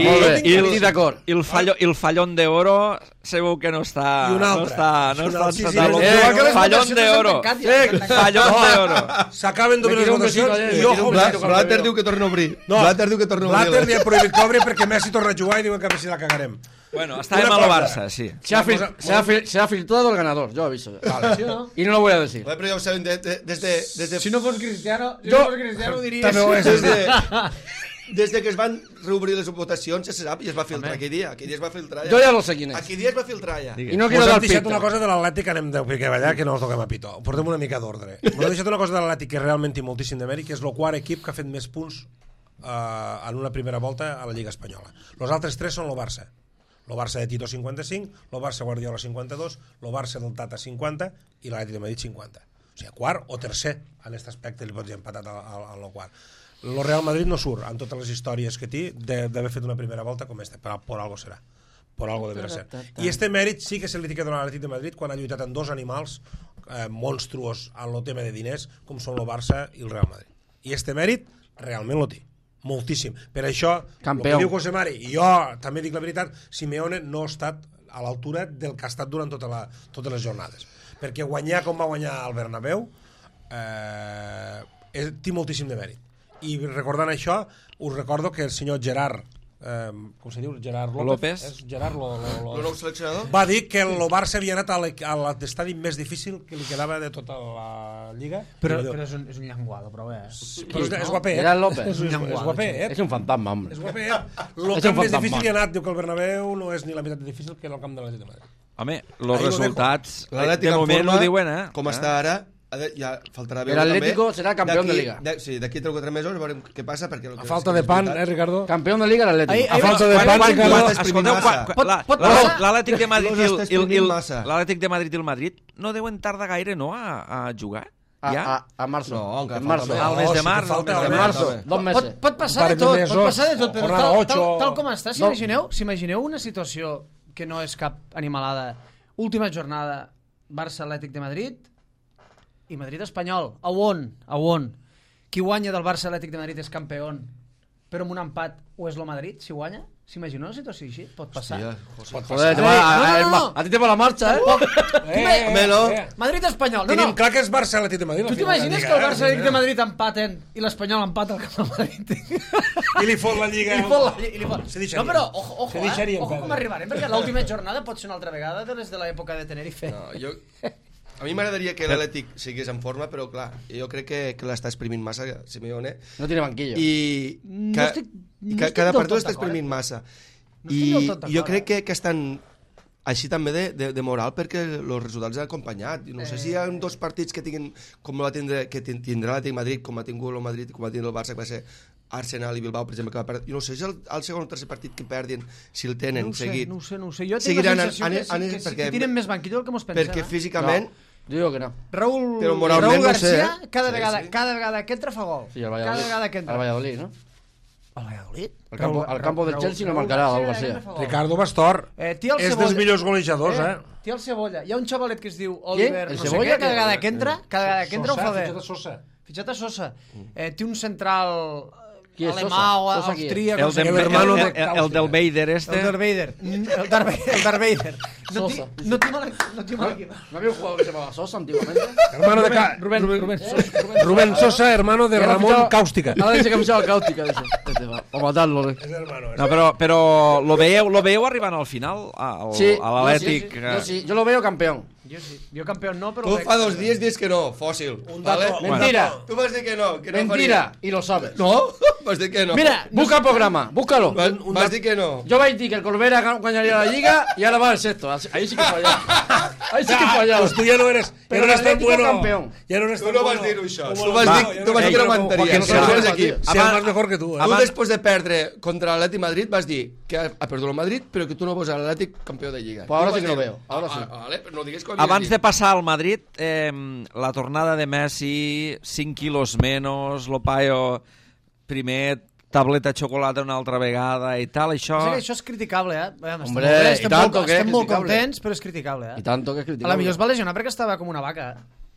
I el fallón de oro segur que no està... I un altre. Fallón de oro. Fallón de oro. S'acaben d'obrir les votacions i ojo... Blatter diu que torna a obrir. Blatter diu que torna a obrir. Blatter li ha prohibit que obri perquè Messi torna a jugar i diuen que a veure si la cagarem. Bueno, estàvem al Barça, sí. Se ha filtrado el ganador, yo aviso. Vale. ¿Sí, no? Y no lo voy a decir. Però ja ho saben desde... Si no fos Cristiano, ho diries. També ho és. Des que es van reobrir les votacions, ja se sap, i es va filtrar aquell dia. Aquell dia es va filtrar ja. Jo ja lo sé quin és. Aquell dia es va filtrar ja. I no quiero dar Us hem deixat pista. una cosa de l'Atlètic, anem de pique ballar, que no els toquem a pitó. Portem una mica d'ordre. Us hem deixat una cosa de l'Atlètic que realment té moltíssim de mèrit, que és el quart equip que ha fet més punts en una primera volta a la Lliga Espanyola. Els altres 3 són el Barça. El Barça de Tito 55, el Barça Guardiola 52, el Barça del Tata 50 i l'Atlètic de Madrid 50. O sigui, quart o tercer en aquest aspecte li pots dir empatat al quart. El Real Madrid no surt amb totes les històries que té d'haver fet una primera volta com esta, però por algo serà. Por algo deberà ser. I este mèrit sí que se li té que donar a l'Atlètic de Madrid quan ha lluitat amb 2 animals monstruos en el tema de diners com són el Barça i el Real Madrid. I este mèrit realment lo té. Moltíssim. Per això, el que diu José Mari, i jo també dic la veritat, Simeone no ha estat a l'altura del que ha estat durant totes les jornades. Perquè guanyar com va guanyar el Bernabéu té moltíssim de mèrit. I recordant això, us recordo que el senyor Gerard com se diu? Gerard López. Gerard el nou seleccionador? Va dir que el Barça havia anat a l'estadi més difícil que li quedava de tota la Lliga. Però és un llenguado, però és guapet. Gerard López. És guapet. És un fantasma, hombre. És guapet. El camp més difícil hi ha anat, diu que el Bernabéu no és ni la meitat de difícil que el camp de l'Atlètic de Madrid. Home, els resultats de moment ho diuen, com està ara, ja faltarà veure el Atlético serà campió de Liga. Sí, d'aquí 3 o 4 mesos veurem què passa. A falta de pan, Ricardo? Campió de Liga l'Atlético. A falta de pan, Ricardo. L'Atlètic de Madrid i el Madrid no deuen tardar gaire, no, a jugar? A marzo. No, en marzo. Al mes de març. En marzo. 2 mesos. Pot passar de tot, però tal com està, s'imagineu una situació que no és cap animalada. Última jornada, Barça-Atlètic de Madrid i Madrid-Espanyol. A on? Qui guanya del Barça-Atlètic de Madrid és campió, però amb un empat o és el Madrid, si guanya? S'imagina una situació així? Pot passar. A ti te va la marxa, Madrid-Espanyol. Tenim clar que és Barça-Atlètic de Madrid. Tu t'imagines que el Barça-Atlètic de Madrid empaten i l'Espanyol empata al camp del Madrid? I li fot la Lliga. No, però, ojo com arribarem, perquè l'última jornada pot ser una altra vegada de les de l'època de Tenerife. A mi m'agradaria que l'Atlètic sigués en forma, però clar, jo crec que l'està exprimint massa, Simeone. No tiene banquillo. I cada partit l'està exprimint massa. I jo crec que estan així també de moral, perquè els resultats han acompanyat. No sé si hi ha 2 partits que tinguin, com tindrà l'Atlètic Madrid, com ha tingut el Madrid, com ha tingut el Barça, que va ser Arsenal i Bilbao, per exemple, que va perdre. Jo no sé si el segon o tercer partit que perdin, si el tenen seguit. No ho sé. Jo tinc la sensació que tiren més banquillo del que mos pensem. Perquè físicament... Jo digo que no. Raúl García, cada vegada que entra fa gol. Sí, el Valladolid, ¿no? El Valladolid? Al campo del Chelsea no marcarà Raúl García. Ricardo Bastor és dels millors golejadors, Té el Cebolla. Hi ha un xavalet que es diu Oliver, no sé què, cada vegada que entra ho fa bé. Fitxat a Sosa. Té un central alemà o austríac. El del Vader este. El Darth Vader. No tinc mal equip. ¿No había un jugador que se llamaba Sosa antiguamente? Rubén Sosa, hermano de Ramón Cáustica. Ahora dice que me llama Cáustica. O matarlo. No, pero ¿lo veo arribant al final? A l'Atlètic? Yo lo veo campeón. Jo sí. Jo campeón no, però... Tu fa 2 dies dius que no, fòssil. ¿Vale? Mentira. Tu vas dir que no. Mentira, y lo sabes. No? Vas dir que no. Mira, busca el programa, búscalo. Vas dir que no. Yo vaig dir que el Corbera guanyaria la Lliga y ahora va el sexto. Ahí sí que fallaba. Ahí sí que fallaba. Pues tú ya no eres tan bueno. Campeón. Ya no eres Tu tan no bueno. vas dir-ho, això. Tu vas dir que no aguantaries. Si el más mejor que tú. Tu després de perdre contra l'Atlètic Madrid vas dir que ha perdut el Madrid però que tu no vols a l'Atlètic campió de Lliga. Pues ahora sí que lo veo. Ahora sí. Vale, però no digues com Abans de passar al Madrid, la tornada de Messi, 5 quilos menos, Lopayo primer, tableta de xocolata una altra vegada i tal, això... Això és criticable, Hombre, i tanto que és estem molt criticable. contents, però és criticable, I tanto que és criticable. A la millor es va lesionar perquè estava com una vaca.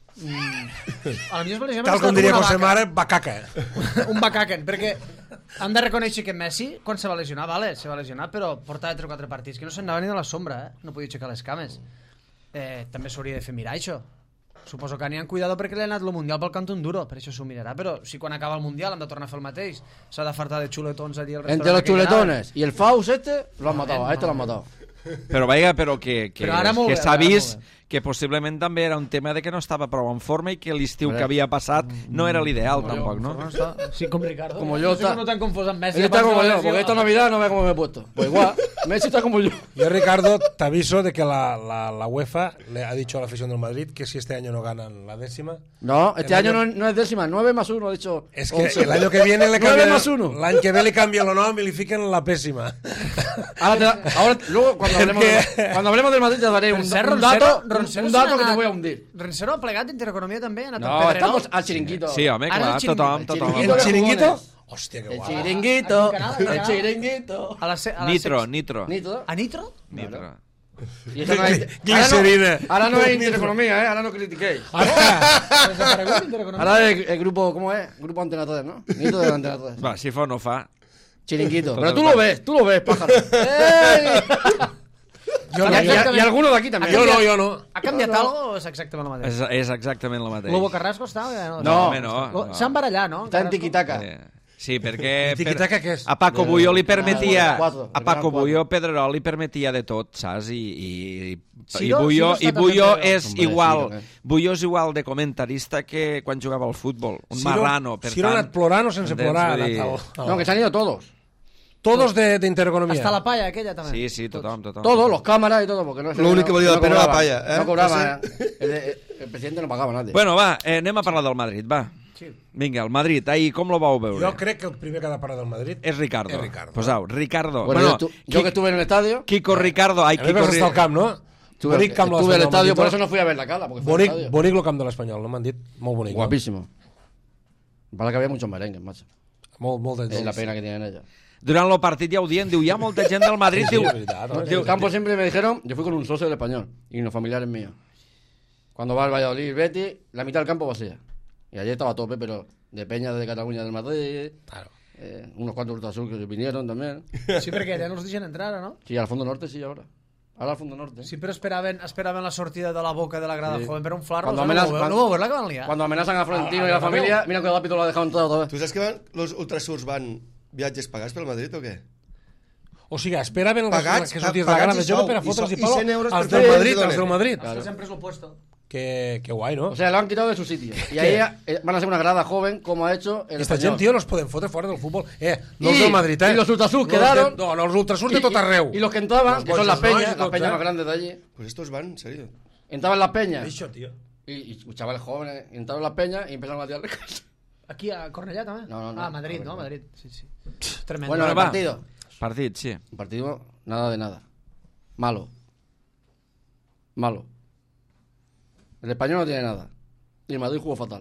A la millor es va lesionar Tal perquè com estava diria com José una Mare, vaca. bacaca. Un bacaquen, perquè han de reconèixer que Messi, quan se va lesionar, se va lesionar, però portava 3 o 4 partits, que no se'n anava ni de la sombra, no podia aixecar les cames. També s'hauria de fer mirar, això. Suposo que han cuidado perquè li ha anat el Mundial pel canto duro, per això s'ho mirarà, però si quan acaba el Mundial han de tornar a fer el mateix, s'ha de fartar de xuletons allí al restaurant. Entre los chuletones y el Faust lo han matado, a este lo han matado. Però vaja, que bé, s'ha vist que possiblement també era un tema de que no estava prou en forma i que l'estiu que havia passat no era l'ideal tampoc, ¿no? Sí, com Ricardo. Como yo está. No tan confós amb Messi. Él está como yo, porque esta Navidad no ve cómo me he puesto. Pues igual, Messi está como yo. Yo, Ricardo, te aviso de que la UEFA le ha dicho a la afición del Madrid que si este año no ganan la 10ª... No, este año no es 10ª, 9+1, ha dicho. Es que el año que viene le cambia... 9+1. El año que viene le cambia el nom y le fiquen la pésima. Ahora, luego, cuando hablemos del Madrid, te daré un dato que te voy a hundir. Rensero ha plegat d'Intereconomia també? No, estamos al chiringuito. Sí, home, clar, tothom. ¿El chiringuito? Hòstia, que El guapo. chiringuito, el chiringuito. Nitro. ¿A Nitro? Nitro. Y esta no es- Glicerina. Ahora no es Intereconomía, ahora no critiquéis. Desaparegut Intereconomia? Ahora es el grupo, ¿cómo es? Grupo Antena 3, ¿no? Nito de Antena 3. Va, si fa o no fa. Chiringuito. Pero tú lo ves, pájaro. ¡Ey! Y alguno de aquí también. Yo no. Ha canviat algo o és exactament el mateix? És exactament el mateix. Lobo Carrasco està? No. Home, no. S'han barallat, no? Está en tiquitaca. Sí, perquè Tiquitaca què és? a Paco Bullo li permetia a Paco Bullo Pedrerol li permetia de tot, saps? I Ciro Bullo està també és Hombre, igual Ciro, Bullo és igual de comentarista que quan jugava al futbol, un marrano, per Si no ha anat tant. plorant o sense plorar. Vull dir- No, que se han ido todos. Todos de Intereconomia. Hasta la palla aquella també. Sí, tothom. Todos, los cámaras y todo. Porque no, Lo único que valía la pena era la palla, ¿eh? No cobraba. El presidente no pagaba a nadie. Bueno, va, anem a parlar del Madrid, va. Sí. Vinga, el Madrid, ahir com lo vau veure? Jo crec que el primer que ha de parar del Madrid És Ricardo. És Ricardo. Posau, Ricardo. Bueno, yo que estuve en el estadio. Kiko Ricardo. Ai, A més vas estar al camp, no? Estuve en el estadio, por eso no fui a ver la cala. Porque fui al estadio. Bonic el camp de l'Espanyol, no m'han dit? Molt bonic. no? Guapísimo. Para que había muchos merengues, macho. Molt de Es la pena que tienen ellos. Durant el partit ja ho dient, diu, hi ha molta gent del Madrid, diu... és veritat, no? En el campo siempre me dijeron, yo fui con un socio del Español y unos familiares míos. Cuando va al Valladolid, Betty, la mitad del campo vacía. Y ayer estaba a tope, pero de Peña de Cataluña del Madrid, Claro. unos cuantos Urta Azul que vinieron también. Sí, perquè ja no els deixen entrar, no? Sí, al fondo norte sí ahora. Ahora al fondo norte. Sí, però esperaven la sortida de la boca de la grada joven per un flarro. Cuando No vau veure la que van liar. Cuando amenazan a Florentino y a la familia, mira que rápido lo ha dejado entrado otra vez. Tu saps que los ultrasurs van viatges pagats pel Madrid o què? O sigui, esperaven Pagats, que sortís la grada de i joc sou, per a fotre'ls i i palo 100 euros als per del fer Madrid, el als del Madrid. Claro. Sempre és l'opuesto. Qué guay, ¿no? O sea, lo han quitado de su sitio. Y ahí van a ser una grada joven, como ha hecho el Esta Español. gent, tio, no es poden fotre fora del futbol. No els del Madrid, y los ultrasurs quedaron. No, els ultrasurs de tot arreu. Y los que entraban, que son las peñas, nois, más grandes de allí, Pues estos van, en serio. entraban las peñas. Això, tio. Y chavales jóvenes entraron las peñas y empezaron a tirar de casa. Aquí a Cornellà també? No. Ah, Madrid, no? Madrid, sí. Tremendo. Bueno, el va. partido. Partit, sí. El partido, nada de nada. Malo. El Español no tiene nada. Y el Madrid jugó fatal.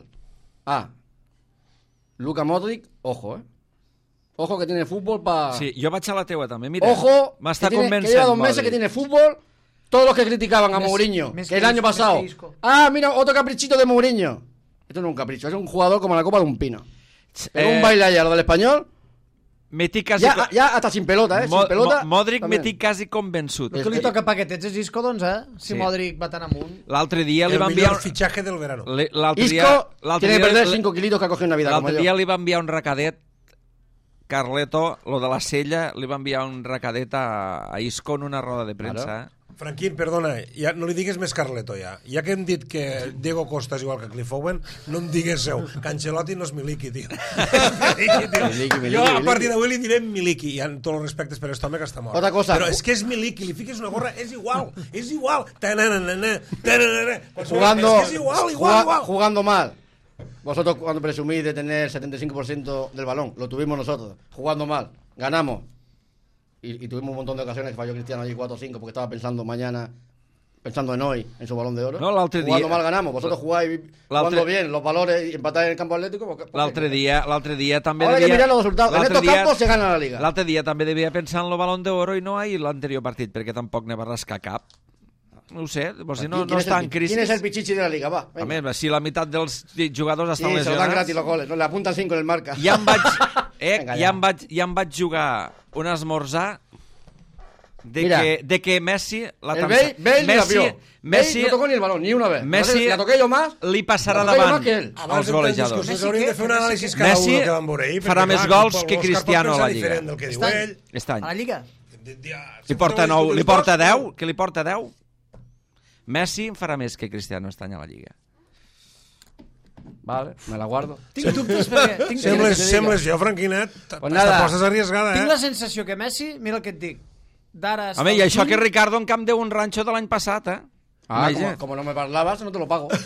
Luka Modric, ojo, Ojo que tiene fútbol para... Sí, jo vaig a la teua també, mira. Ojo, m'està que convencent. lleva 2 meses Modric. que tiene fútbol. Todos los que criticaban a Mourinho, Messi que el año pasado... Isco. Mira, otro caprichito de Mourinho. Esto no es un capricho, es un jugador como la copa de un pino. Pero un baile ayer, lo del Español... Metí quasi... Ya hasta sin pelota, sin pelota... Modric también. metí quasi convençut. El que li toca paquetets és Isco, doncs, Si Sí. Modric va tan amunt. L'altre dia li El va enviar... millor fitxatge del verano. L'altre dia... Isco tiene que perder 5 kilitos que ha cogido en la vida, como L'altre yo. dia li va enviar un recadet Carleto, lo de la sella, li va enviar un recadet a Isco en una roda de premsa. Claro. Franquín, perdona, ja no li digues més Carleto, ja. Ja que hem dit que Diego Costa és igual que Cliff Owen, no em digues seu. Que Ancelotti no és Miliki, tio. Miliki, tio. Miliki. Jo a partir d'avui li diré Miliki, i amb tots els respectes per aquest home que està mort. Otra cosa. Però és que és Miliki, li fiques una gorra, és igual, és igual. Tananana, tananana. Jugando, És que és igual. jugando mal. Vosotros cuando presumís de tener el 75% del balón, lo tuvimos nosotros. Jugando mal, ganamos. Y tuvimos un montón de ocasiones que falló Cristiano allí 4 o 5 porque estaba pensando en hoy, en su balón de oro. No, l'altre jugando dia- mal ganamos. Vosotros jugáis jugando bien los valores y empatáis en el campo atlético. L'altre dia també Ahora hay que devia... mirar los resultados. En l'altre estos dia- campos se gana la liga. L'altre dia també devia pensar en el Balón d'Oro i no ahir l'anterior partit, perquè tampoc ne va rascar cap. No ho sé, si no està en crisi... ¿Quién es el pichichi de la liga? Va, A venga. més, si la meitat dels jugadors estan Sí, se lo dan gratis los lesionats... goles. No, le apuntan 5 en el marca. Ja em vaig... Venga, ja em vaig jugar un esmorzar Mira. de que Messi... El Bale la vio. Messi no tocó ni el balón, ni una vez. Messi la toqué yo más. li passarà La toqué jo davant más que él. als golejadors. Messi hauríem de fer una anàlisi cada Messi un que van veure ahir. farà perquè, més clar, gols que l'Òscar pot Cristiano a pensar la Lliga. diferent del que diu Està- ell. Aquest any. A la Lliga? Li porta 9, li porta 10, que li porta 10. Messi en farà més que Cristiano aquest any a la Lliga. Vale, me la guardo. Tinc dubtes perquè... Sembles jo, Franquinet. Pues nada. T'apostes arriesgada, Tinc eh? la sensació que Messi, mira el que et dic, d'ara... Home, i això que Ricardo en camp deu un ranxo de l'any passat, eh? Como no me parlabas, no te lo pago.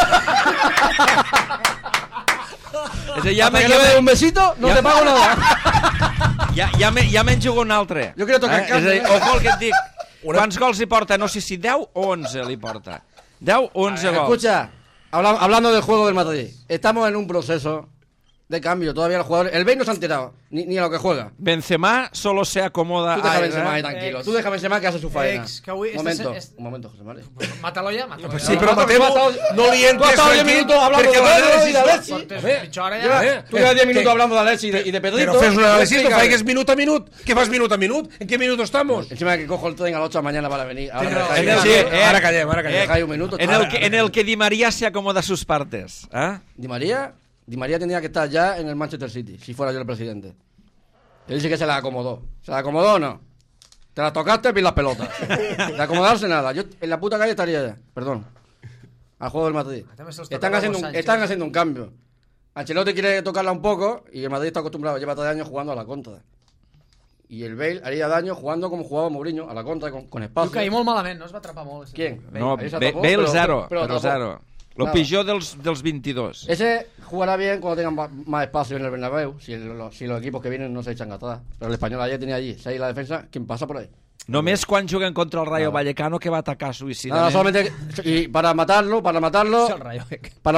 És a dir, ja Hasta que no me dé un besito, no te pago nada. ja me'n jugo un altre. Jo quiero tocar És a dir, casa. ojo el que et dic. Quants gols li porta? No sé si 10 o 11 li porta. 10 o 11 gols. Escucha, hablando del juego del Madrid, estamos en un proceso de cambio. Todavía los jugadores... El Bale no se ha enterado, ni a lo que juega. Benzema solo se acomoda... Tú deja a- Benzema ahí tranquilo. Tú deja Benzema que hace su faena. que avui... Un momento, José María. Mátalo ja, mátalo Pues ja. sí, però Mateu, no li Tú has entres, estado 10 Franquín, minutos hablando de perquè Pedro y l'anàlisi de Alexis. Portes mitja hora ja. Tú llevas 10 minutos hablando de Alexis y de Pedrito. Però fes un anàlisi, no Explícame. faigues minut a minut. Què fas minut a minut? En què minut estamos? Encima que cojo el tren a las 8 de la mañana para venir. Ahora me Pero- dejáis- Sí, Ara callem, ara me callem. dejáis un minuto. En el que Di María se acomoda sus partes. ¿Eh? Di María tendría que estar ya en el Manchester City, si fuera yo el presidente. Él dice que se la acomodó. ¿Se la acomodó o no? Te la tocaste y las pelotas. De acomodarse nada. Yo en la puta calle estaría ya. Perdón. Al juego del Madrid. Están haciendo un cambio. Ancelotti quiere tocarla un poco y el Madrid está acostumbrado, lleva 3 años jugando a la contra. Y el Bale haría daño jugando como jugaba Mourinho, a la contra, con Diu espacio. que ahir molt malament, no es va atrapar molt. ¿Quién? No, Ahí se atrapó, Bale pero- 0, pero pero atrapó. 0. Lo Nada. pilló dels 22. Ese jugará bien cuando tengan más espacio en el Bernabéu, si los equipos que vienen no se echan atrás. Pero el Español ayer tenía allí 6 la defensa, ¿quién pasa por ahí? Només quan juguen contra el Rayo Vallecano que va atacar Nada, suïcidament. solamente y para matarlo, Sí, el Rayo.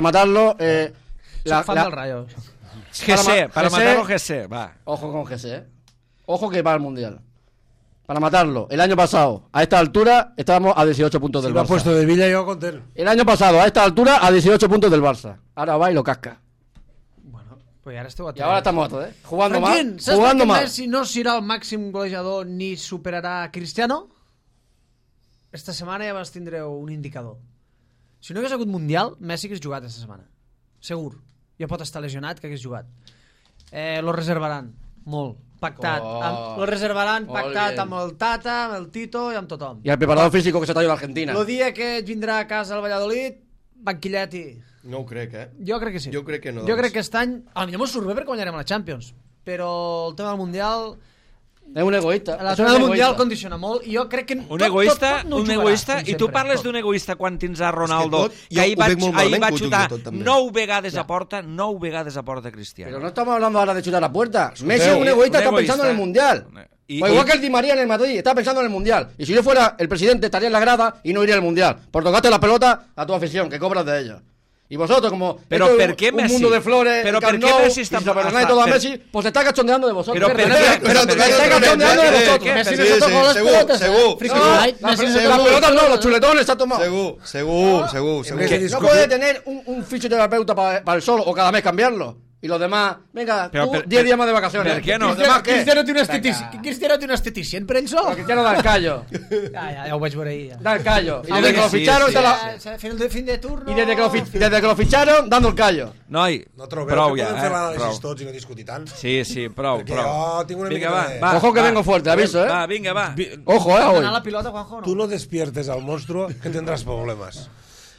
la- Soc fan la- del Rayo. GC, para GC. matarlo GC, va. ojo con GC, ojo que va al Mundial. Para matarlo, el año pasado, a esta altura, estábamos a 18 puntos Si del m'ha Barça. puesto de Villa, jo content. El año pasado, a esta altura, a 18 puntos del Barça. Ahora va y lo casca. Bueno, pues ara esteu a Y ahora estamos a todo, jugando Franquín, mal, saps jugando per què mal. Messi no serà el màxim golejador ni superarà a Cristiano? Esta setmana ja vas tindre un indicador. Si no hagués hagut Mundial, Messi hagués jugat esta setmana. Segur. Ja pot estar lesionat que hagués jugat. Lo reservaran. Molt. Pactat. Oh. Lo reservaran Molt pactat bien. amb el Tata, amb el Tito i amb tothom. Y el preparador físico que se trae de Argentina. El dia que ell vindrà a casa al Valladolid, Banquilletti. No ho crec, Jo crec que sí. Jo crec que no. Jo crec que aquest any... Potser mos surt bé perquè guanyarem la Champions, però el tema del Mundial... És un egoista. La zona del Mundial condiciona molt i jo crec que... Un egoista, no un jugarà, egoista, com i tu sempre, parles tot. d'un egoista quan tens a Ronaldo, tot, que jo ahir ho veig molt malament va que ho xutar jugui tot, també. 9 vegades a porta, 9 vegades a porta Cristiano. Pero no estamos hablando ahora de chutar a puerta. Messi es un egoísta, está pensando en el Mundial. Pues igual que el Di María en el Madrid, está pensando en el Mundial. Y si yo fuera el presidente, estaría en la grada y no iría al Mundial. Por tocarte la pelota a tu afición, que cobras de ella. Y vosotros, como Pero esto ¿por es qué un Messi? mundo de flores, Pero el Camp ¿por qué Nou, Messi y está- si lo perdonáis todo a Messi, pues se está cachondeando de vosotros. Pero Se pero- está cachondeando de vosotros. Messi Sí, no se tocó las segur, pelotas, segur. Friki No, Night, Messi no se las tocó pelotas las no, los chuletones se ha tomado. Segur. No puede tener un fisioterapeuta para el solo o cada mes cambiarlo. Y los demás, venga, Pero, tú 10 días más de vacaciones. ¿por qué no? ¿Los demás qué? Cristiano té un esteticien. Cristiano té un esteticien per ell sol. Pero Cristiano da el callo. Ja ho vaig veure ahir. Ja. Da el callo. Y Home, desde que lo sí, ficharon, sí. está la- Fin de turno. y desde que lo ficharon, dando el callo. Noi, No trobeu prou que ja, podem fer l'anàlisi prou. tots i no discutir tant? Sí, prou, Perquè prou. jo tinc una Vinga, mica de- va. Ojo que vengo fuerte, aviso, ¿eh? Va, vinga, va. Ojo, Anar hoy. a la pilota, Juanjo, Tu no? no despiertes al monstruo que tindràs problemes.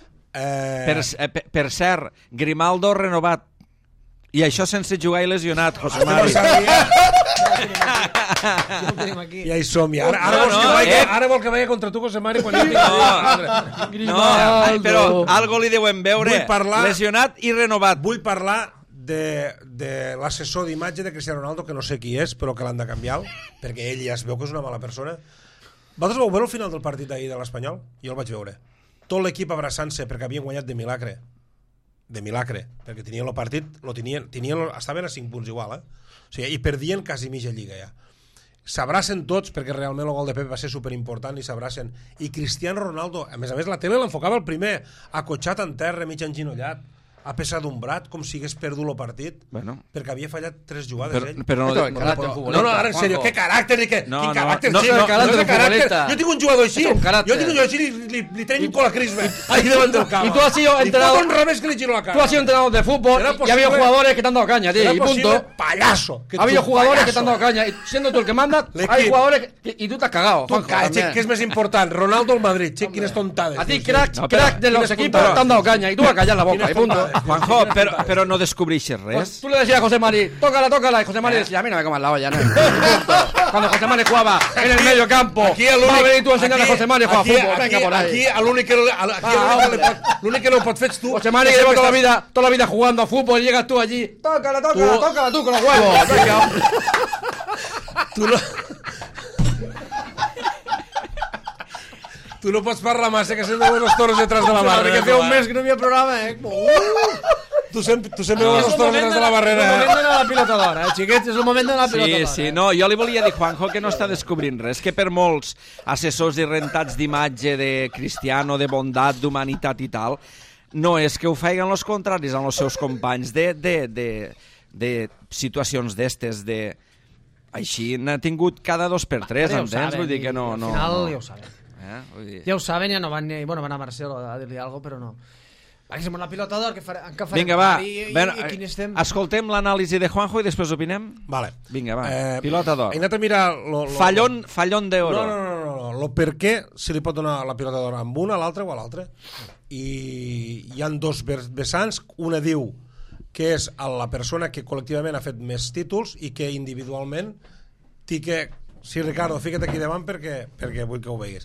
Per cert, Grimaldo renovat. I això sense jugar i lesionat, José No Mari. sabia. Ja ho tenim aquí. Ja hi som. I ara, No, vols no, que vagi, eh. ara vol que vagi contra tu, José Mari, quan jo tinc No, ai, però algo li deuen veure. Vull parlar- Lesionat i renovat. Vull parlar de l'assessor d'imatge de Cristiano Ronaldo, que no sé qui és, però que l'han de canviar, perquè ell ja es veu que és una mala persona. Vosaltres vau veure el final del partit d'ahir de l'Espanyol? Jo el vaig veure. Tot l'equip abraçant-se perquè havien guanyat de milagre, perquè tenien el partit, estaven a 5 punts igual, o sigui, i perdien quasi mitja lliga ja. S'abracen tots perquè realment el gol de Pep va ser superimportant i s'abracen. I Cristiano Ronaldo, a més, la tele l'enfocava el primer, acotxat en terra, mig enginollat, apesadumbrat, com si hagués perdut el partit, Bueno. perquè havia fallat 3 jugades ell. Però no, Esto es no, carácter no, futbolista. No, ara en sèrio, Juanjo. què caràcter i què? No, Quin no, caràcter? no, sí, no, no, caràcter no és de caràcter. futbolista. Jo tinc un jugador així, És un caràcter. jo tinc un jugador així, li trenco un colacrisme ahí davant del camp. Y tú has sido Li entrenador- foto un revés que li giro la cara. Tú has sido entrenador de fútbol ¿Será y ha habido posible? jugadores que te han dado caña, tío, ¿Será y posible? punto. Payaso. Ha habido jugadores que te han dado caña y siendo tú el que manda, L'equip. hay jugadores y tú te has cagado. Tu, Juanjo, xic, también. què és més important? Ronaldo o el Madrid? Xic, quines tontades. A ti, dius, crack, No, pero- crack de los Quines equipos, puntades. te han dado caña y tú vas a callar la boca Quines y punto. tontades. Juanjo, però no descobreixes Pues res. tú le decías a José Mari, tócala, y José Mari decía, a mí no me comas la olla, ¿no? Y punto. Cuando José Mari jugaba en el medio campo, Aquí va a venir tú a enseñarle a José Mari a jugar fútbol, venga por Aquí ahí. l'únic que l'únic que no pot fer ets tu. José Mari que lleva sempre toda la vida jugando a fútbol y llegas tú allí, tócala tú con los huevos, venga. Tu no... Tu no pots parlar massa, que sempre veus els toros detrás de la barrera. Perquè feia un mes que no hi havia programa, Tu sempre veus els toros detrás de la barrera. És el moment d'anar a la pilota d'hora, xiquets, és el moment d'anar a la pilota Sí, d'hora. sí, no, jo li volia dir, Juanjo, que no està descobrint res, que per molts assessors i rentats d'imatge de Cristiano, de bondat, d'humanitat i tal, no és que ho feien els contraris amb els seus companys de situacions d'estes, de... Així n'ha tingut cada 2 per 3, Ja ho entens? saben, Vull dir que no... Al no final ja ho saben. Vull dir... Ja ho saben, ja no van ni... Bueno, van a Marcelo a dir-li alguna cosa, però no. Va, que la pilota d'or, que farem? Vinga, va. I quin estem? Escoltem l'anàlisi de Juanjo i després opinem. Vale. Vinga, va. Pilota d'or. He anat a mirar... Fallón d'oro. No. Lo per què se li pot donar la pilota d'or amb una, a l'altra o a l'altra. I hi han 2 vessants. Una diu que és la persona que col·lectivament ha fet més títols i que individualment té que... Sí, Ricardo, fica't aquí davant perquè vull que ho veguis.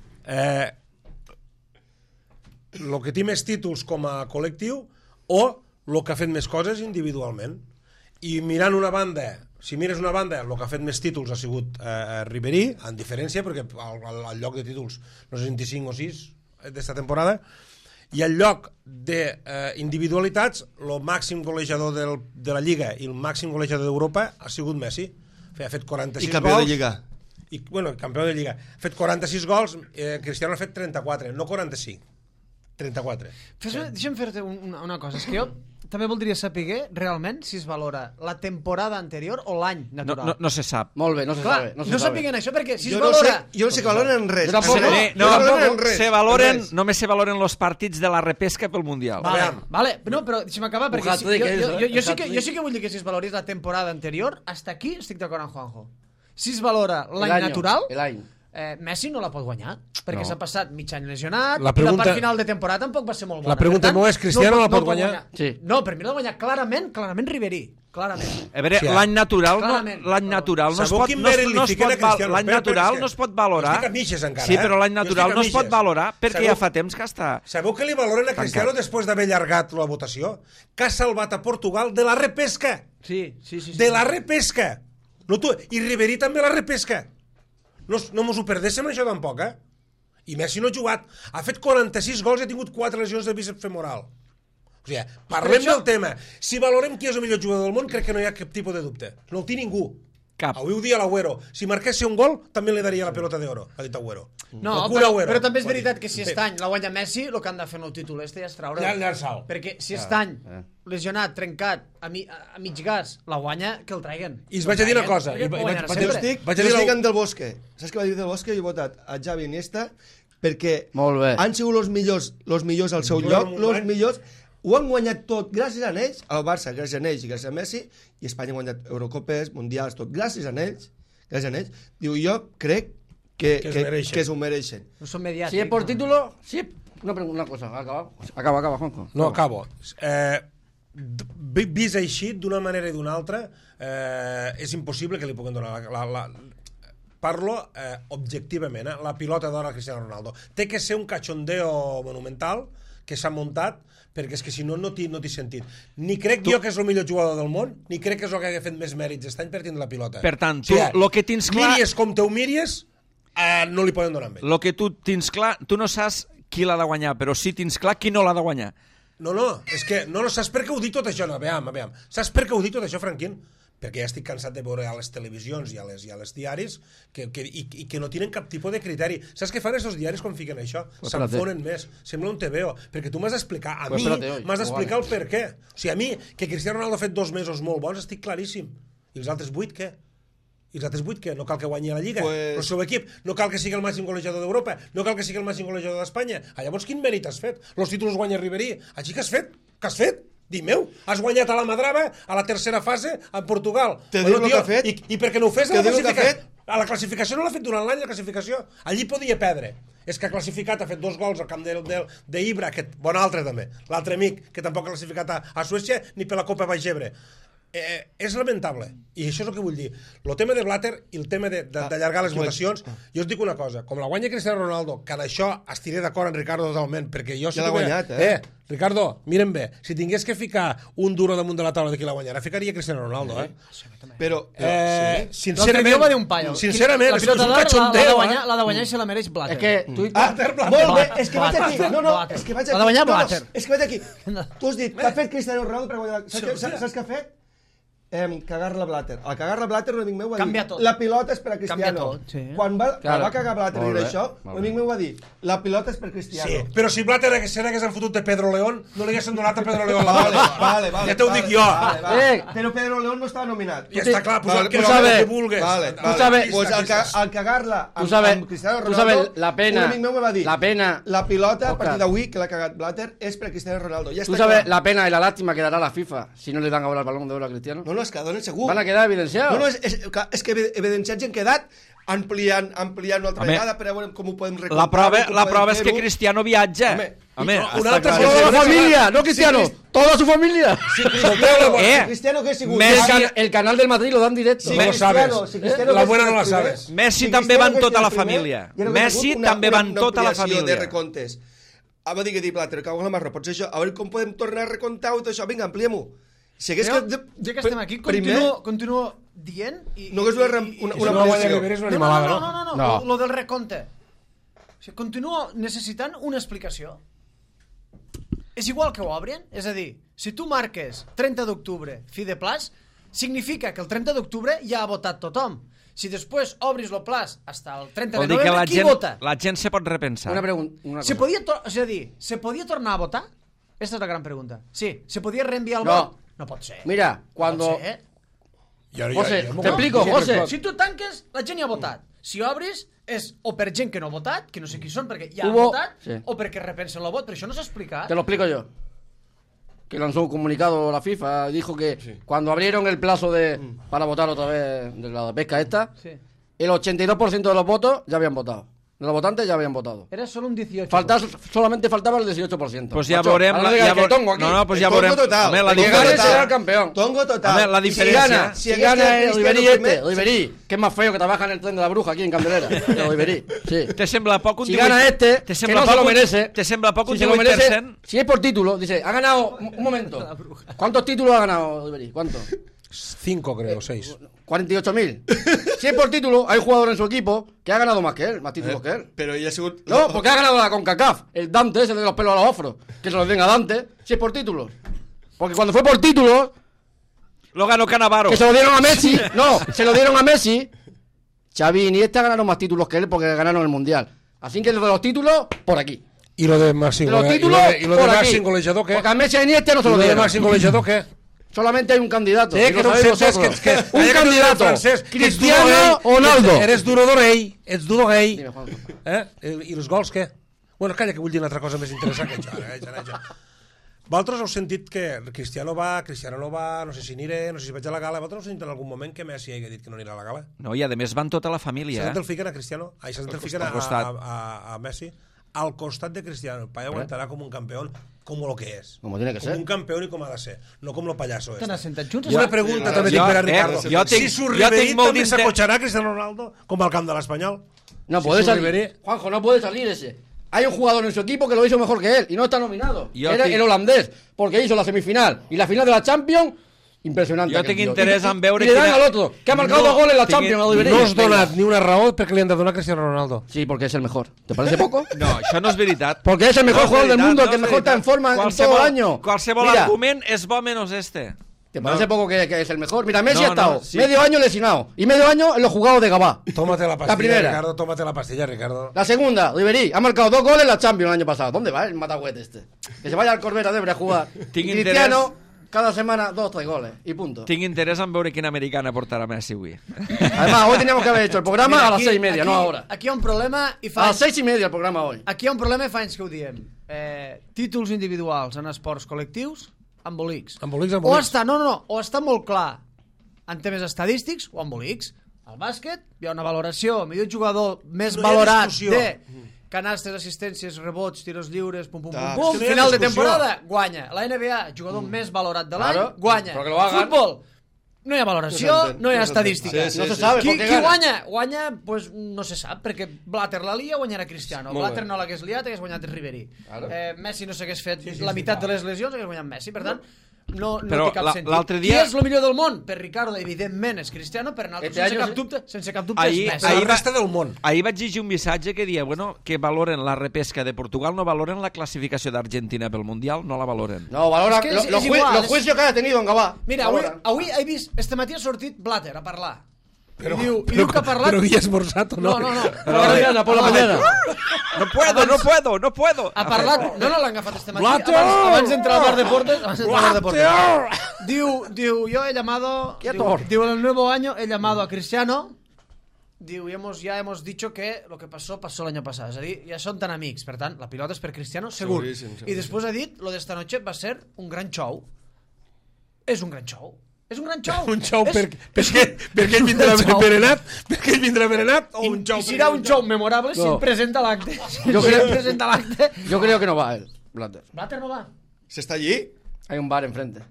El que té més títols com a col·lectiu o el que ha fet més coses individualment. I mirant una banda, si mires una banda, el que ha fet més títols ha sigut Ribéry, en diferència, perquè al lloc de títols no sé, 25 o 6 d'esta temporada, i al lloc d'individualitats, el màxim golejador de la Lliga i el màxim golejador d'Europa ha sigut Messi. Ha fet 46 gols. I campió de Lliga. Bueno, campió de Lliga. Ha fet 46 gols, Cristiano ha fet 34, no 45. 34. Deixa'm fer-te una cosa. És que jo també voldria saber realment si es valora la temporada anterior o l'any natural. No se sap. Molt bé, no se Clar, sabe. No no sabe. sapiguen això, perquè si es Jo no valora... sé que valoren res. Jo tampoc. Només se valoren els partits de la repesca pel Mundial. Vale, no, però deixa'm acabar, perquè jo sí que vull dir que si es valorés la temporada anterior, hasta aquí estic d'acord amb Juanjo. Si es valora l'any natural, El any. Messi no la pot guanyar, perquè s'ha passat mig any lesionat, La i pregunta- la part final de temporada tampoc va ser molt bona. La pregunta Per tant, no és Cristiano la pot guanyar? Sí. No, per mi l'ha guanyat clarament Ribery. Clarament. A veure, Sí, l'any natural, clarament. l'any natural no es Sabeu pot, quin no, mèrit li no es fiquen a pot, Cristiano? l'any Espera, natural és que no es pot valorar. jo estic a mitges encara, Sí, però l'any Jo estic natural a no es pot mitges. valorar perquè Sabeu- ja fa temps que està... Sabeu que li valoren a Cristiano després d'haver allargat la votació? Que ha salvat a Portugal de la repesca. Sí. De la repesca. No, tu, i Ribery també la repesca. No mos ho perdéssim això tampoc, eh? I Messi no ha jugat. Ha fet 46 gols i ha tingut 4 lesions de bíceps femoral. O sigui, parlem del tema. Si valorem qui és el millor jugador del món, crec que no hi ha cap tipus de dubte. No el té ningú. Cap. Avui ho dia l'Agüero. Si marqués un gol, també li daria la pelota d'oro, ha dit Agüero. No, El Kun Agüero. però també és veritat que si aquest any la guanya Messi, el que han de fer en el títol este ja és treure. Llançar-lo. Perquè si aquest any, lesionat, trencat, a mig gas, la guanya, que el traiguen. I us vaig a dir una cosa. Perquè ho guanyarà Jo sempre. estic, Vaig a jo dir estic la- en Del Bosque. Saps què va dir Del Bosque? Jo he votat a Xavi Iniesta perquè Molt bé. han sigut els millors al seu lloc, els millors. Ho han guanyat tot gràcies a ells, al Barça gràcies a ells i gràcies a Messi, i Espanya ha guanyat Eurocopes, Mundials, tot gràcies a ells. Diu, jo crec que es ho mereixen. No són mediàtics. Si es por no. título, sí. Una cosa, acaba, Juanjo. No, acabo. Vist així, d'una manera i d'una altra, és impossible que li puguin donar parlo objectivament, la pilota d'or a Cristiano Ronaldo. Té que ser un cachondeo monumental que s'ha muntat, perquè és que si no, no té sentit. Ni crec jo que és el millor jugador del món, ni crec que és el que ha fet més mèrits aquest any per tindre la pilota. Per tant, tu, el que tens clar... Miries com te ho miries, no li poden donar amb ell. El que tu tens clar, tu no saps qui l'ha de guanyar, però sí tens clar qui no l'ha de guanyar. No, és que no saps per què ho dic tot això? No, aviam. Saps per què ho dic tot això, Franquín? Perquè ja estic cansat de veure a les televisions i a les diaris i que no tenen cap tipus de criteri. Saps què fan aquests diaris quan fiquen això? S'enfonen més. Sembla un TVO. Perquè tu m'has d'explicar, a mi, m'has d'explicar el per què. O sigui, a mi, que Cristiano Ronaldo ha fet 2 mesos molt bons, estic claríssim. I els altres 8, què? I els altres 8, què? No cal que guanyi la Lliga, el seu equip. No cal que sigui el màxim golejador d'Europa. No cal que sigui el màxim golejador d'Espanya. Llavors, quin mèrit has fet? Els títols guanya Ribery. Així que has fet? Què has fet? Dimeu, has guanyat a la Madrava a la tercera fase en Portugal. Te diu el que ha fet? I per què no ho fes? Te diu el que ha fet? A la classificació no l'ha fet durant l'any, la classificació. Allí podia perdre. És que ha classificat, ha fet 2 gols al camp d'Ibra, bon altre també, l'altre amic, que tampoc ha classificat a Suècia ni per la Copa Baix Ebre. És lamentable, i això és el que vull dir. El tema de Blatter i el tema d'allargar les votacions, jo us dic una cosa, com la guanya Cristiano Ronaldo, que en això estiré d'acord amb Ricardo totalment, perquè jo... Ja l'ha guanyat, Ricardo, miren bé, si tingués que ficar un duro damunt de la taula de qui la guanyarà, ficaria Cristiano Ronaldo, Però sincerament, va dir un paio. Sincerament, la és pilota un d'or cachondeo, l'ha de guanyar i se la mereix Blatter. És que tu... molt bé, és que vaig aquí. És que vaig aquí. L'ha de guanyar Blatter. És que vaig aquí. Tu has dit, què ha fet Cristiano Ronaldo per guanyar... Saps què ha fet? Cagar-la Blatter. Al cagar-la Blatter, un amic meu va dir... Canvia tot. La pilota és per a Cristiano. Canvia tot, sí. Quan va cagar Blatter i dir això, un amic meu va dir, la pilota és per Cristiano. Sí, però si Blatter hagués enfotut de Pedro León, no li haguessin donat a Pedro León la Vale. Ja t'ho dic jo. Però Pedro León no estava nominat. Ja està clar, pues el que vulgues. Pues al cagar-la amb Cristiano Ronaldo, un amic meu me va dir, la pilota, a partir d'avui, que l'ha cagat Blatter, és per Cristiano Ronaldo. Tú sabes la pena y la lástima que dará la FIFA si no le dan ahora el balón de oro a Cristiano. No, és que donen segur. Van a quedar evidenciados. No, és que evidenciats han quedat ampliant una altra vegada per a veure com ho podem recontar. La prova és que Cristiano viatja. Home, una altra toda la familia, no Cristiano, toda su familia. Cristiano que ha sigut... El canal del Madrid lo dan directo. No lo sabes. La buena no la sabes. Messi també va amb tota la família. Messi també va amb tota la família. de recomptes. Va dir que dir Blatter, cago en la marra, potser això, a veure com podem tornar a recontar tot això, vinga, ampliem-ho. Si hagués ja que estem aquí, continuo dient... No hagués una ampliació. No, lo del recompte. O sigui, continuo necessitant una explicació. És igual que ho obrin, és a dir, si tu marques 30 d'octubre, fi de plaç, significa que el 30 d'octubre ja ha votat tothom. Si després obris el plaç fins al 30 de novembre, qui vota? La gent se pot repensar. Una pregunta. ¿Se podía tornar a votar? Esta es la gran pregunta. Sí, ¿se podía reenviar el voto? No pot ser. Mira, cuando... José, te explico, José. Si tu tanques, la gent ja ha votat. Si obris, és o per gent que no ha votat, que no sé qui són perquè ja han votat, o perquè repensen el vot, però això no s'ha explicat. Te lo explico yo. Que lanzó un comunicado la FIFA, dijo que cuando abrieron el plazo para votar otra vez de la pesca esta, el 82% de los votos ya habían votado. De los votantes ya habían votado. Era solo un 18%. Solamente faltava el 18%. Pues ja veurem... No, pues ja veurem... Home, la diferència... será el campeón. Tongo total. Home, la diferència... Si gana el Oliverí Oliverí, que es más feo que trabaja en el tren de la bruja aquí en Candelera. El Oliverí, sí. Te sembla poc un 18%? Si gana este, que no se lo merece. Te sembla poc un 18%? Si se lo merece, si es por título, dice, ha ganado... Un momento. ¿Cuántos títulos ha ganado Oliverí? ¿Cuántos? 5 creo, 6. 48.000. Si es por título, hay un jugador en su equipo que ha ganado más que él, más títulos que él. Pero ella seguro... No, porque ha ganado la CONCACAF. El Dante, ese de los pelos a los afros. Que se los den a Dante, si es por títulos. Porque cuando fue por títulos, Lo ganó Cannavaro. que se lo dieron a Messi, no, se lo dieron a Messi, Xavi y Iniesta ganaron más títulos que él porque ganaron el Mundial. Así que lo de los títulos, por aquí. ¿Y lo de Maxi De los títulos, por aquí. Golejador qué? Porque a Messi y a Iniesta no se ¿Y lo lo de dieron. Maxi Golejador qué? Solamente hay un candidato. Sí, y que lo no sabéis sé, vosotros. que Un candidato. Cristiano Ronaldo. Eres duro d'orell, ets dur d'orell. Dime, Juanjo. I els gols què? Bueno, calla, que vull dir una altra cosa més interessant que això. Vosaltres heu sentit que Cristiano va, Cristiano no va, no sé si aniré, no sé si vaig a la gala. Vosaltres heu sentit en algun moment que Messi hagi dit que no anirà a la gala? No, i a més van tota la família. Se sent el fiquen a Cristiano? Ai, se sent el fiquen a Messi? Al costat de Cristiano. El paio aguantarà com un campeón, com lo que és. Como tiene que ser. Com un campeón i com ha de ser. No com lo pallasso Estan este. assentats junts? Una pregunta també dic per a Ricardo. Si surt Ribery també s'acotxarà Cristiano Ronaldo com al camp de l'Espanyol? No Si puede surt salir. Ribery. Juanjo, no puede salir ese. Hay un jugador en su equipo que lo hizo mejor que él y no está nominado. Yo Era tinc- el holandés, porque hizo la semifinal y la final de la Champions. Impresionante. Jo aquel tinc tío. interès en veure y le dan quina- al otro, que ha marcado 2 goles en la Champions. a Oliverí. No has donat ni una raó perquè li han de donar a Cristiano Ronaldo. Sí, porque es el mejor. ¿Te parece poco? No, això no és veritat. Porque es el mejor No és jugador del veritat, mundo, el no que és mejor está en veritat. forma en todo el año. Qualsevol Mira, argument és bo menys este. ¿te parece poco que es el mejor? Mira, Messi No, ha estado no, sí. medio año lesionado y medio año en los jugados de Gabá. Tómate la pastilla, primera. Ricardo, tómate la pastilla, Ricardo. La segunda, Oliverí, ha marcado 2 goles en la Champions el año pasado. ¿Dónde va el matagüete este? Que se vaya al Corbera, debe jugar. Tinc Y Cristiano, cada semana 2 o 3 goles. Y punto. Tinc interès en veure quina americana portarà Messi avui. Además, hoy teníamos que haber hecho el programa Mira, a las aquí- 6:30, no aquí- ahora. Aquí hi ha un problema i A fa... las 6:30 el programa hoy. Aquí hi ha un problema i fa anys que ho diem. Títols individuals en esports col·lectius, embolics. Embolics, O embolics. està, o està molt clar en temes estadístics o embolics. Al bàsquet hi ha una valoració, millor jugador més No hi ha valorat discussió. de canastes, assistències, rebots, tiros lliures, pum, pum, pum, Ah, pum. és que no hi ha Final de discussió. temporada, guanya. La NBA, jugador més valorat de l'any, Claro, guanya. però que lo hagan. Futbol, no hi ha valoració, No s'entén, no hi ha no s'entén. estadística. Sí, No se sí, sabe Qui por qué gana. guanya? Guanya, pues, no se sap, perquè Blatter la lia, guanyarà Cristiano. Molt bé. Blatter no l'hagués liat, hagués guanyat Ribery. Claro. Messi no s'hagués fet la meitat de les lesions, hagués guanyat Messi. Per tant, no Però té cap sentit. l'altre dia- Qui és el millor del món? Per Ricardo, evidentment, és Cristiano, per nosaltres, Este sense año cap sí. dubte, sense cap dubte Ahir- és Messi. La resta del món. Ahir vaig llegir un missatge que dia, bueno, que valoren la repesca de Portugal, no valoren la classificació d'Argentina pel Mundial, no la valoren. No, valora Es que es los igual, los es- juicios que haya tenido en Gabá. Mira, Valoran. avui he vist, este matí ha sortit Blatter a parlar. Però, I diu que ha parlat... però havia esmorzat o no? No. Por la mañana, por la mañana. No puedo. Ha parlat... No, l'han agafat este matí. Blatter! Abans d'entrar al bar de Portes... Abans d'entrar al bar de Portes. Blatter! Diu, yo he llamado... Quieto. Diu, en el nuevo año he llamado a Cristiano. Diu, ya hemos dicho que lo que pasó el año pasado. És a dir, ja són tan amics. Per tant, la pilota és per Cristiano, segur. Seguríssim. I després ha dit, lo d'esta noche va ser un gran show. És un gran show. És un gran show. Un xou És- perquè ell vindrà un xou. berenat? Perquè ell vindrà berenat o un xou? I serà un show memorable si No. em presenta l'acte. Si Yo em creo- presenta l'acte. Yo creo que no va él, Blatter. Blatter no va. ¿Se está allí? Hay un bar enfrente.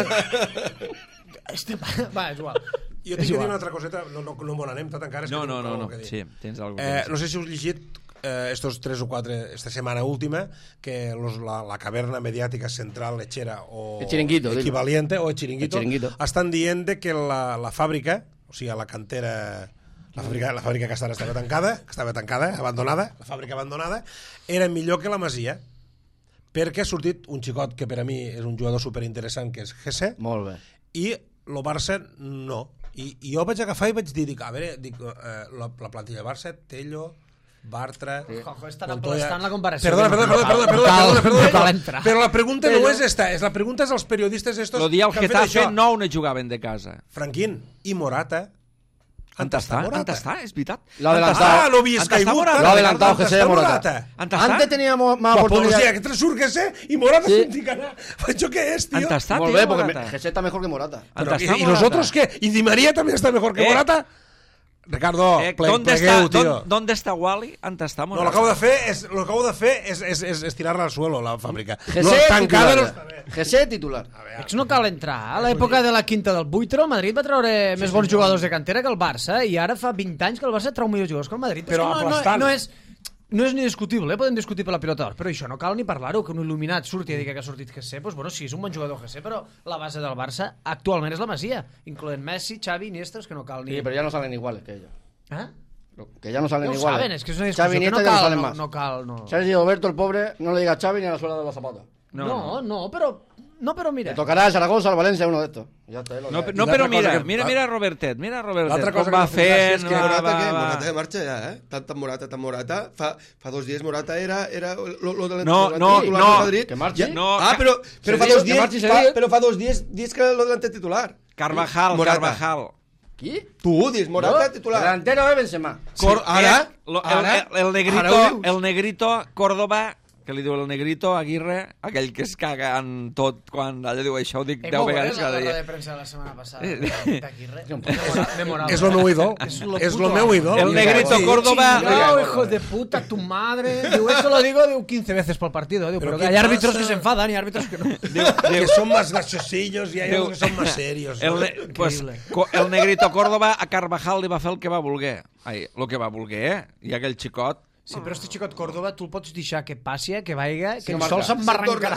Va, és igual. Jo tinc que dir una altra coseta, no me n'anem tot encara. és que No, tinc no. prou que dir. Sí, tens alguna cosa. No sé si us llegit estos 3 o 4, esta setmana última, que la caverna mediàtica central lechera o El chiringuito, dilo. equivalente, o el chiringuito, El chiringuito. estan dient de que la fàbrica, o sigui, la cantera... La fàbrica que estava tancada, abandonada, la fàbrica abandonada, era millor que la Masia, perquè ha sortit un xicot que per a mi és un jugador superinteressant, que és Gese, Molt bé. i el Barça no. I jo vaig agafar i vaig dir, a veure, la plantilla del Barça, Tello, Bartra... Jojo, estan Montoya... aplastant la comparació. Perdona. Però la pregunta no és esta, la pregunta és als periodistes estos Lo dia el que han fet Getafe això. no jugaven de casa. Franquín i Morata. On està? És veritat? Lo ha adelantado. No havies caigut. Morata? Lo ha adelantado José de Morata. Antes Antes teníamos más Pues oportunidad. hòstia, que te surques, i Morata Sí. sentit ganar. ¿Això què és, tio? Està, Molt tio, bé, porque Morata. José está mejor que Morata. Però, Està ¿y Morata. nosotros qué? ¿Y Di María también está mejor que Morata? Ricardo, ¿Dónde plegueu, tío. ¿Dónde está Wally? ¿Dónde estamos? No, lo que acabo de fer és tirar-la al suelo, la fàbrica. Gesé Tancada no titular. Gesé titular. És que no cal entrar. A l'època de la quinta del Buitro, el Madrid va treure més bons jugadors de cantera que el Barça, i ara fa 20 anys que el Barça treu millors jugadors que el Madrid. Però aplastant. No és ni discutible, podem discutir per la pilota d'or, però això no cal ni parlar-ho, que un il·luminat surti a dir que ha sortit Gesé, doncs bueno, sí, és un bon jugador Gesé, però la base del Barça actualment és la Masia, incloent Messi, Xavi, Iniesta, que no cal ni... Sí, pero ya no salen iguales que ellos. ¿Eh? Que ya no salen Ja ho iguales. saben, és que és una Xavi discussió y que Iniesta ya no salen más. no cal, no. Sergi Roberto, el pobre, no le diga a Xavi ni a la suela de los zapatos. Però mira... Le tocará al Zaragoza, al Valencia, uno de estos. Ya está, No, però mira Robertet, L'altra com cosa va que em fa gràcia és fent... que Morata ja marxa ja, Tant Morata. Fa 2 dies Morata era lo de No, Madrid. que marxi. Ja, No, però fa 2 que marxi dies, Sevilla. però fa 2 dies que lo delante titular. Carvajal. ¿Qui? Tu dius Morata No, titular. delantero es Benzema. Ara? El negrito Córdoba, que li diu el negrito Aguirre, aquell que es caga en tot quan allò diu això, ho dic 10 vegades cada la dia. de premsa de la setmana passada d'Aguirre. Memorable. És el meu ídol. És el meu ídol. El negrito Córdoba... No, hijo de puta, tu madre. Diu, eso lo digo 15 veces por partido. Diu, pero que hay árbitros que se enfadan y árbitros que no. Que son más gachosillos y hay otros que son más serios. El negrito Córdoba a Carvajal li va fer el que va voler. El que va voler, i aquell xicot... Sí, però este xicot Córdoba tu el pots deixar que passi, que vaiga, que no el sol marca. s'embarrancarà.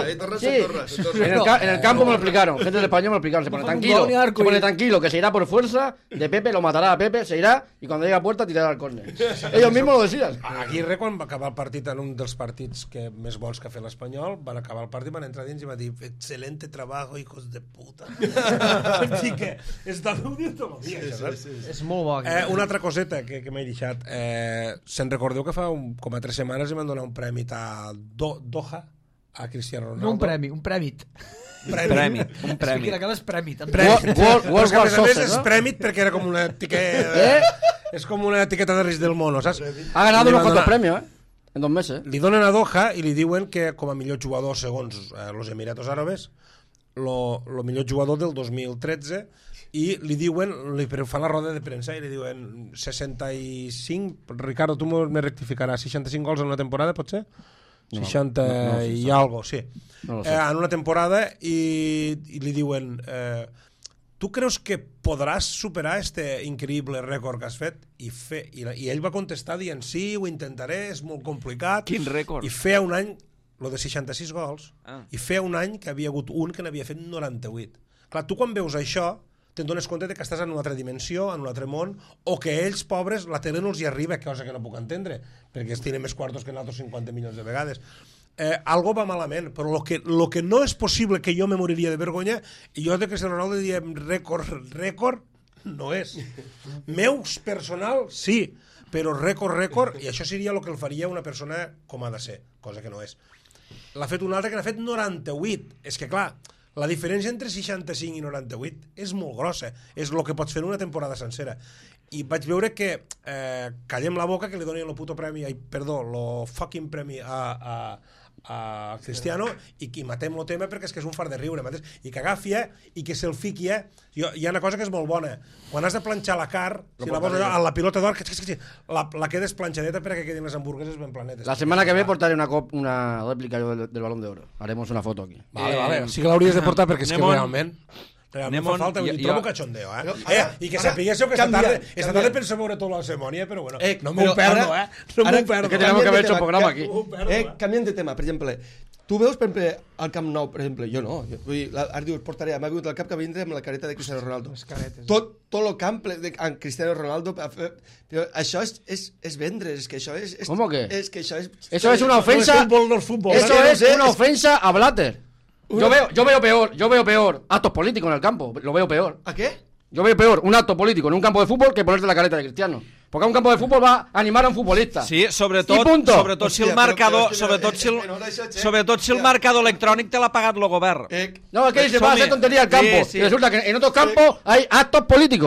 En el campo me lo explicaron. Gente del español me lo explicaron. Se pone tranquilo, que se irá por fuerza. De Pepe, lo matará a Pepe, se irá. Y cuando llegue a puerta, tirará al córner. Ellos mismos lo decían. Aguirre, quan va acabar el partit en un dels partits que més bons que ha fet l'Espanyol, van acabar el partit, van entrar dins i va dir excelente trabajo, hijos de puta. Així que està meu dia tot el dia. És molt bo. Una altra coseta que m'he deixat. Se'n recordeu que fa com a 3 setmanes li van donar un prèmit a Doha a Cristiano Ronaldo? No un premi, un prèmit. Un premi. És que la cara és prèmit. Però que a més a més és prèmit perquè era com una etiqueta... És com una etiqueta de risc del mono, saps? Ha ganado unos cuantos premios, en 2 meses. Li donen a Doha i li diuen que com a millor jugador segons els Emiratos Árabes, lo millor jugador del 2013, i li diuen, però fan la roda de premsa i li diuen 65, Ricardo, tu me rectificaràs, 65 gols en una temporada, pot ser? 60 i algo, sí. En una temporada, i li diuen tu creus que podràs superar este increïble rècord que has fet? I ell va contestar dient sí, ho intentaré, és molt complicat. Quin rècord? I feia un any, lo de 66 gols, i feia un any que havia hagut un que n'havia fet 98. Clar, tu quan veus això te'n dones compte que estàs en una altra dimensió, en un altre món, o que ells, pobres, la tele no els hi arriba, cosa que no puc entendre, perquè es tiren més quartos que nosaltres 50 milions de vegades. Algo va malament, però lo que no és possible que jo me moriria de vergonya, i jo de Cristiano Ronaldo diem rècord no és. Meus personal, sí, però rècord, i això seria el que el faria una persona com ha de ser, cosa que no és. L'ha fet un altre que n'ha fet 98. És que, clar, la diferència entre 65 i 98 és molt grossa. És el que pots fer en una temporada sencera. I vaig veure que callem la boca que li donin el puto premi, lo fucking premi a Cristiano i que matem el tema perquè és que és un fart de riure i que agafi i que se'l fiqui. Hi ha una cosa que és molt bona, quan has de planxar la car, si la vols a la pilota d'or, la quedes planxadeta perquè quedin les hamburgueses ben planetes. La semana que ve portaré una réplica del Balón de Oro. Haremos una foto aquí. Vale. Sí que l'hauries de portar perquè és que realment fa falta, trobo cachondeo, i que sapiguéssiu que esta tarde penso veure tota la cerimònia, però bueno, no m'ho perdo, no m'ho perdo. Que tenemos que haber hecho programa aquí. Canviem de tema, per exemple, tu veus, per exemple, al Camp Nou, per exemple, jo no, ara dius, portaré, m'ha vingut al cap que vindre amb la careta de Cristiano Ronaldo. Tot el camp amb Cristiano Ronaldo, però això és vendre, és que això és... ¿Cómo que? És que això és... Eso es una ofensa. Eso es una ofensa a Blatter. Yo veo peor actos políticos en el campo, lo veo peor. ¿A qué? Yo veo peor un acto político en un campo de fútbol que ponerte la careta de Cristiano. Porque a un campo de fútbol va a animar a un futbolista. Sí, sobretot si el marcador, sobretot si el marcador electrònic te l'ha pagat el govern. No, es que se va a hacer tontería al campo. Y resulta que en otros campos hay actos políticos.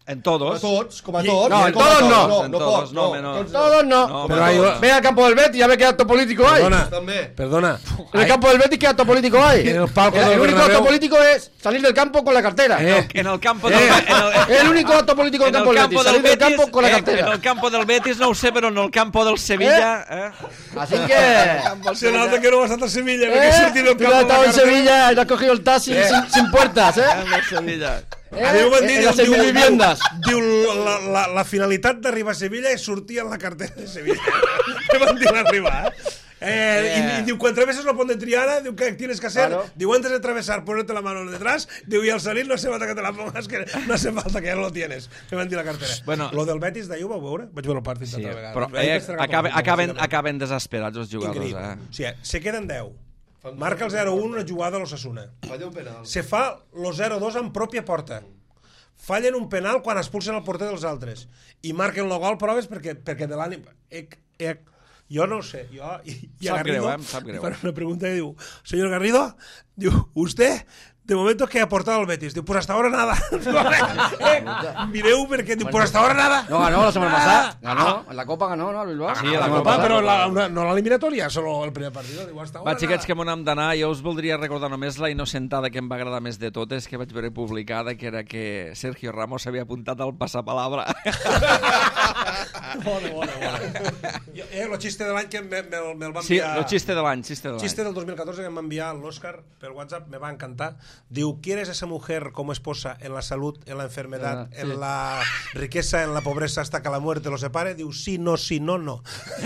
En todos. Com a tots. No, en todos no. En todos no, menos. Todos no. Pero hay- Ve al campo del Betis y ya ve qué acto político hay. Perdona. En el campo del Betis, ¿qué acto político hay? En el palco del El único Bernabéu. acto político es salir del campo con la cartera. En el campo del El único acto político del campo del Betis, salir del campo con la en cartera. el campo del Betis no ho sé, però en el campo del Sevilla... Así que... Se nota que no vas a estar a Sevilla, porque has sortit del Tú campo has de la estado en carretera. Sevilla y has cogido el taxi sin puertas, En el Sevilla. A mi ho van dir, En las diu, 6.000 viviendas. Diu, la finalitat d'arribar a Sevilla és sortir en la cartera de Sevilla. Me van dir l'arribar, y diu, cuando atravesas la Pont de Triana, diu, ¿qué tienes que hacer? Claro. Diu, antes de atravesar, ponerte la mano detrás, diu, y al salir no hace falta que te la pongas, que no hace falta, que ya lo tienes. Me van dir la cartera. Bueno. Lo del Betis d'ahir ho vau veure? Vaig veure el partit Sí, d'altra vegada. però Vaig estregar pel futbol, bàsicament. acaben desesperats els jugadors. Increïble. O sigui, se queden 10. Marca el 0-1 una jugada a l'Osasuna. Se fa el 0-2 en pròpia porta. Fallen un penal quan expulsen el porter dels altres. I marquen el gol, proves, perquè de l'ànim... Jo no ho sé. I Sap Garrido, greu, em sap greu. Fan una pregunta que diu, señor Garrido, diu, usted... De momento que ha aportado al Betis. Diu, pues hasta ahora nada. Mireu perquè diu, pues hasta ahora nada. No ganó la semana pasada. Ganó. En la Copa ganó, ¿no? El Bilbao. Sí, la Ah, Copa. però no la eliminatòria, solo el primer partido. Diu, hasta ahora Va, xiquets, nada. que m'on hem d'anar. Jo us voldria recordar només la innocentada que em va agradar més de totes, que vaig veure publicada, que era que Sergio Ramos s'havia apuntat al passapalabra. Bona. El xiste de l'any que me'l va Sí, enviar... el xiste de l'any, xiste de l'any. Chiste del 2014 que me enviar l'Òscar per WhatsApp, me va encantar. Diu, ¿quieres esa mujer como esposa en la salud, en la enfermedad, sí. en la riqueza, en la pobreza, hasta que la muerte los separe? Diu, sí, no, no.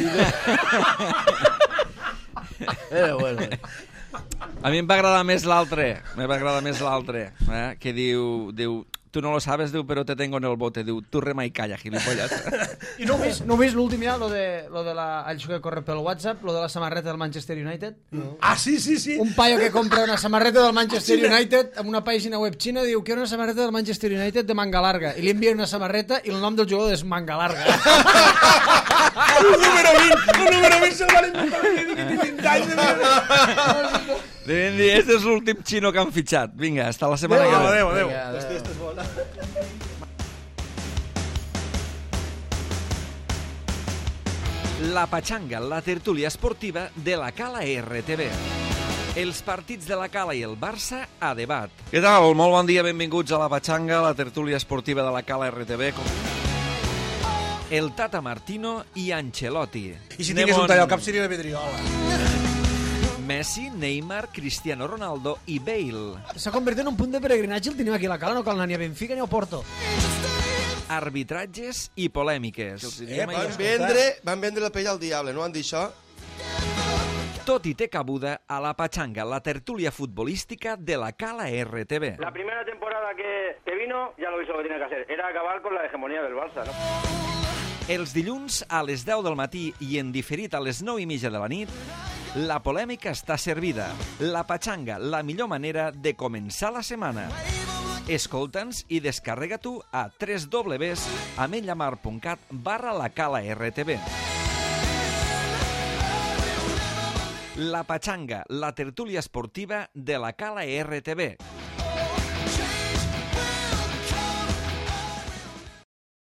Bueno. A mi em va agradar més l'altre, que diu, tu no lo sabes, diu, però te tengo en el bote, diu, tu rema i calla, gilipollas. I no heu vist l'últim ja, lo de això que corre pel WhatsApp, lo de la samarreta del Manchester United? No. Ah, sí. Un paio que compra una samarreta del Manchester United amb una pàgina web xina, diu que era una samarreta del Manchester United de manga larga, i li envia una samarreta i el nom del jugador és manga larga. Un número 20 se'l van inventar que té 20 anys de vida. Devien dir, este és l'últim xino que han fitxat. Vinga, hasta la setmana que ve. Adéu. La Pachanga, la tertúlia esportiva de la Cala RTV. Els partits de la Cala i el Barça a debat. Què tal? Molt bon dia, benvinguts a la Pachanga, la tertúlia esportiva de la Cala RTV. El Tata Martino i Ancelotti. I si tingués un tall al cap seria la vidriola. Messi, Neymar, Cristiano Ronaldo i Bale. S'ha convertit en un punt de peregrinatge, el tenim aquí a la Cala, no cal anar ni a Benfica ni a Porto. Arbitratges i polèmiques. Van vendre la pell al diable, no van dir això? Tot i té cabuda a la Pachanga, la tertúlia futbolística de la Cala RTV. La primera temporada que vino, ya lo hizo lo que tenía que hacer. Era acabar con la hegemonía del Barça, ¿no? Els dilluns a les 10 del matí i en diferit a les 9:30 de la nit, la polèmica està servida. La Pachanga, la millor manera de començar la setmana. Escolta'ns i descarrega-t'ho a www.amenyamar.cat/lacala-rtb. La Pachanga, la tertúlia esportiva de la Cala RTV.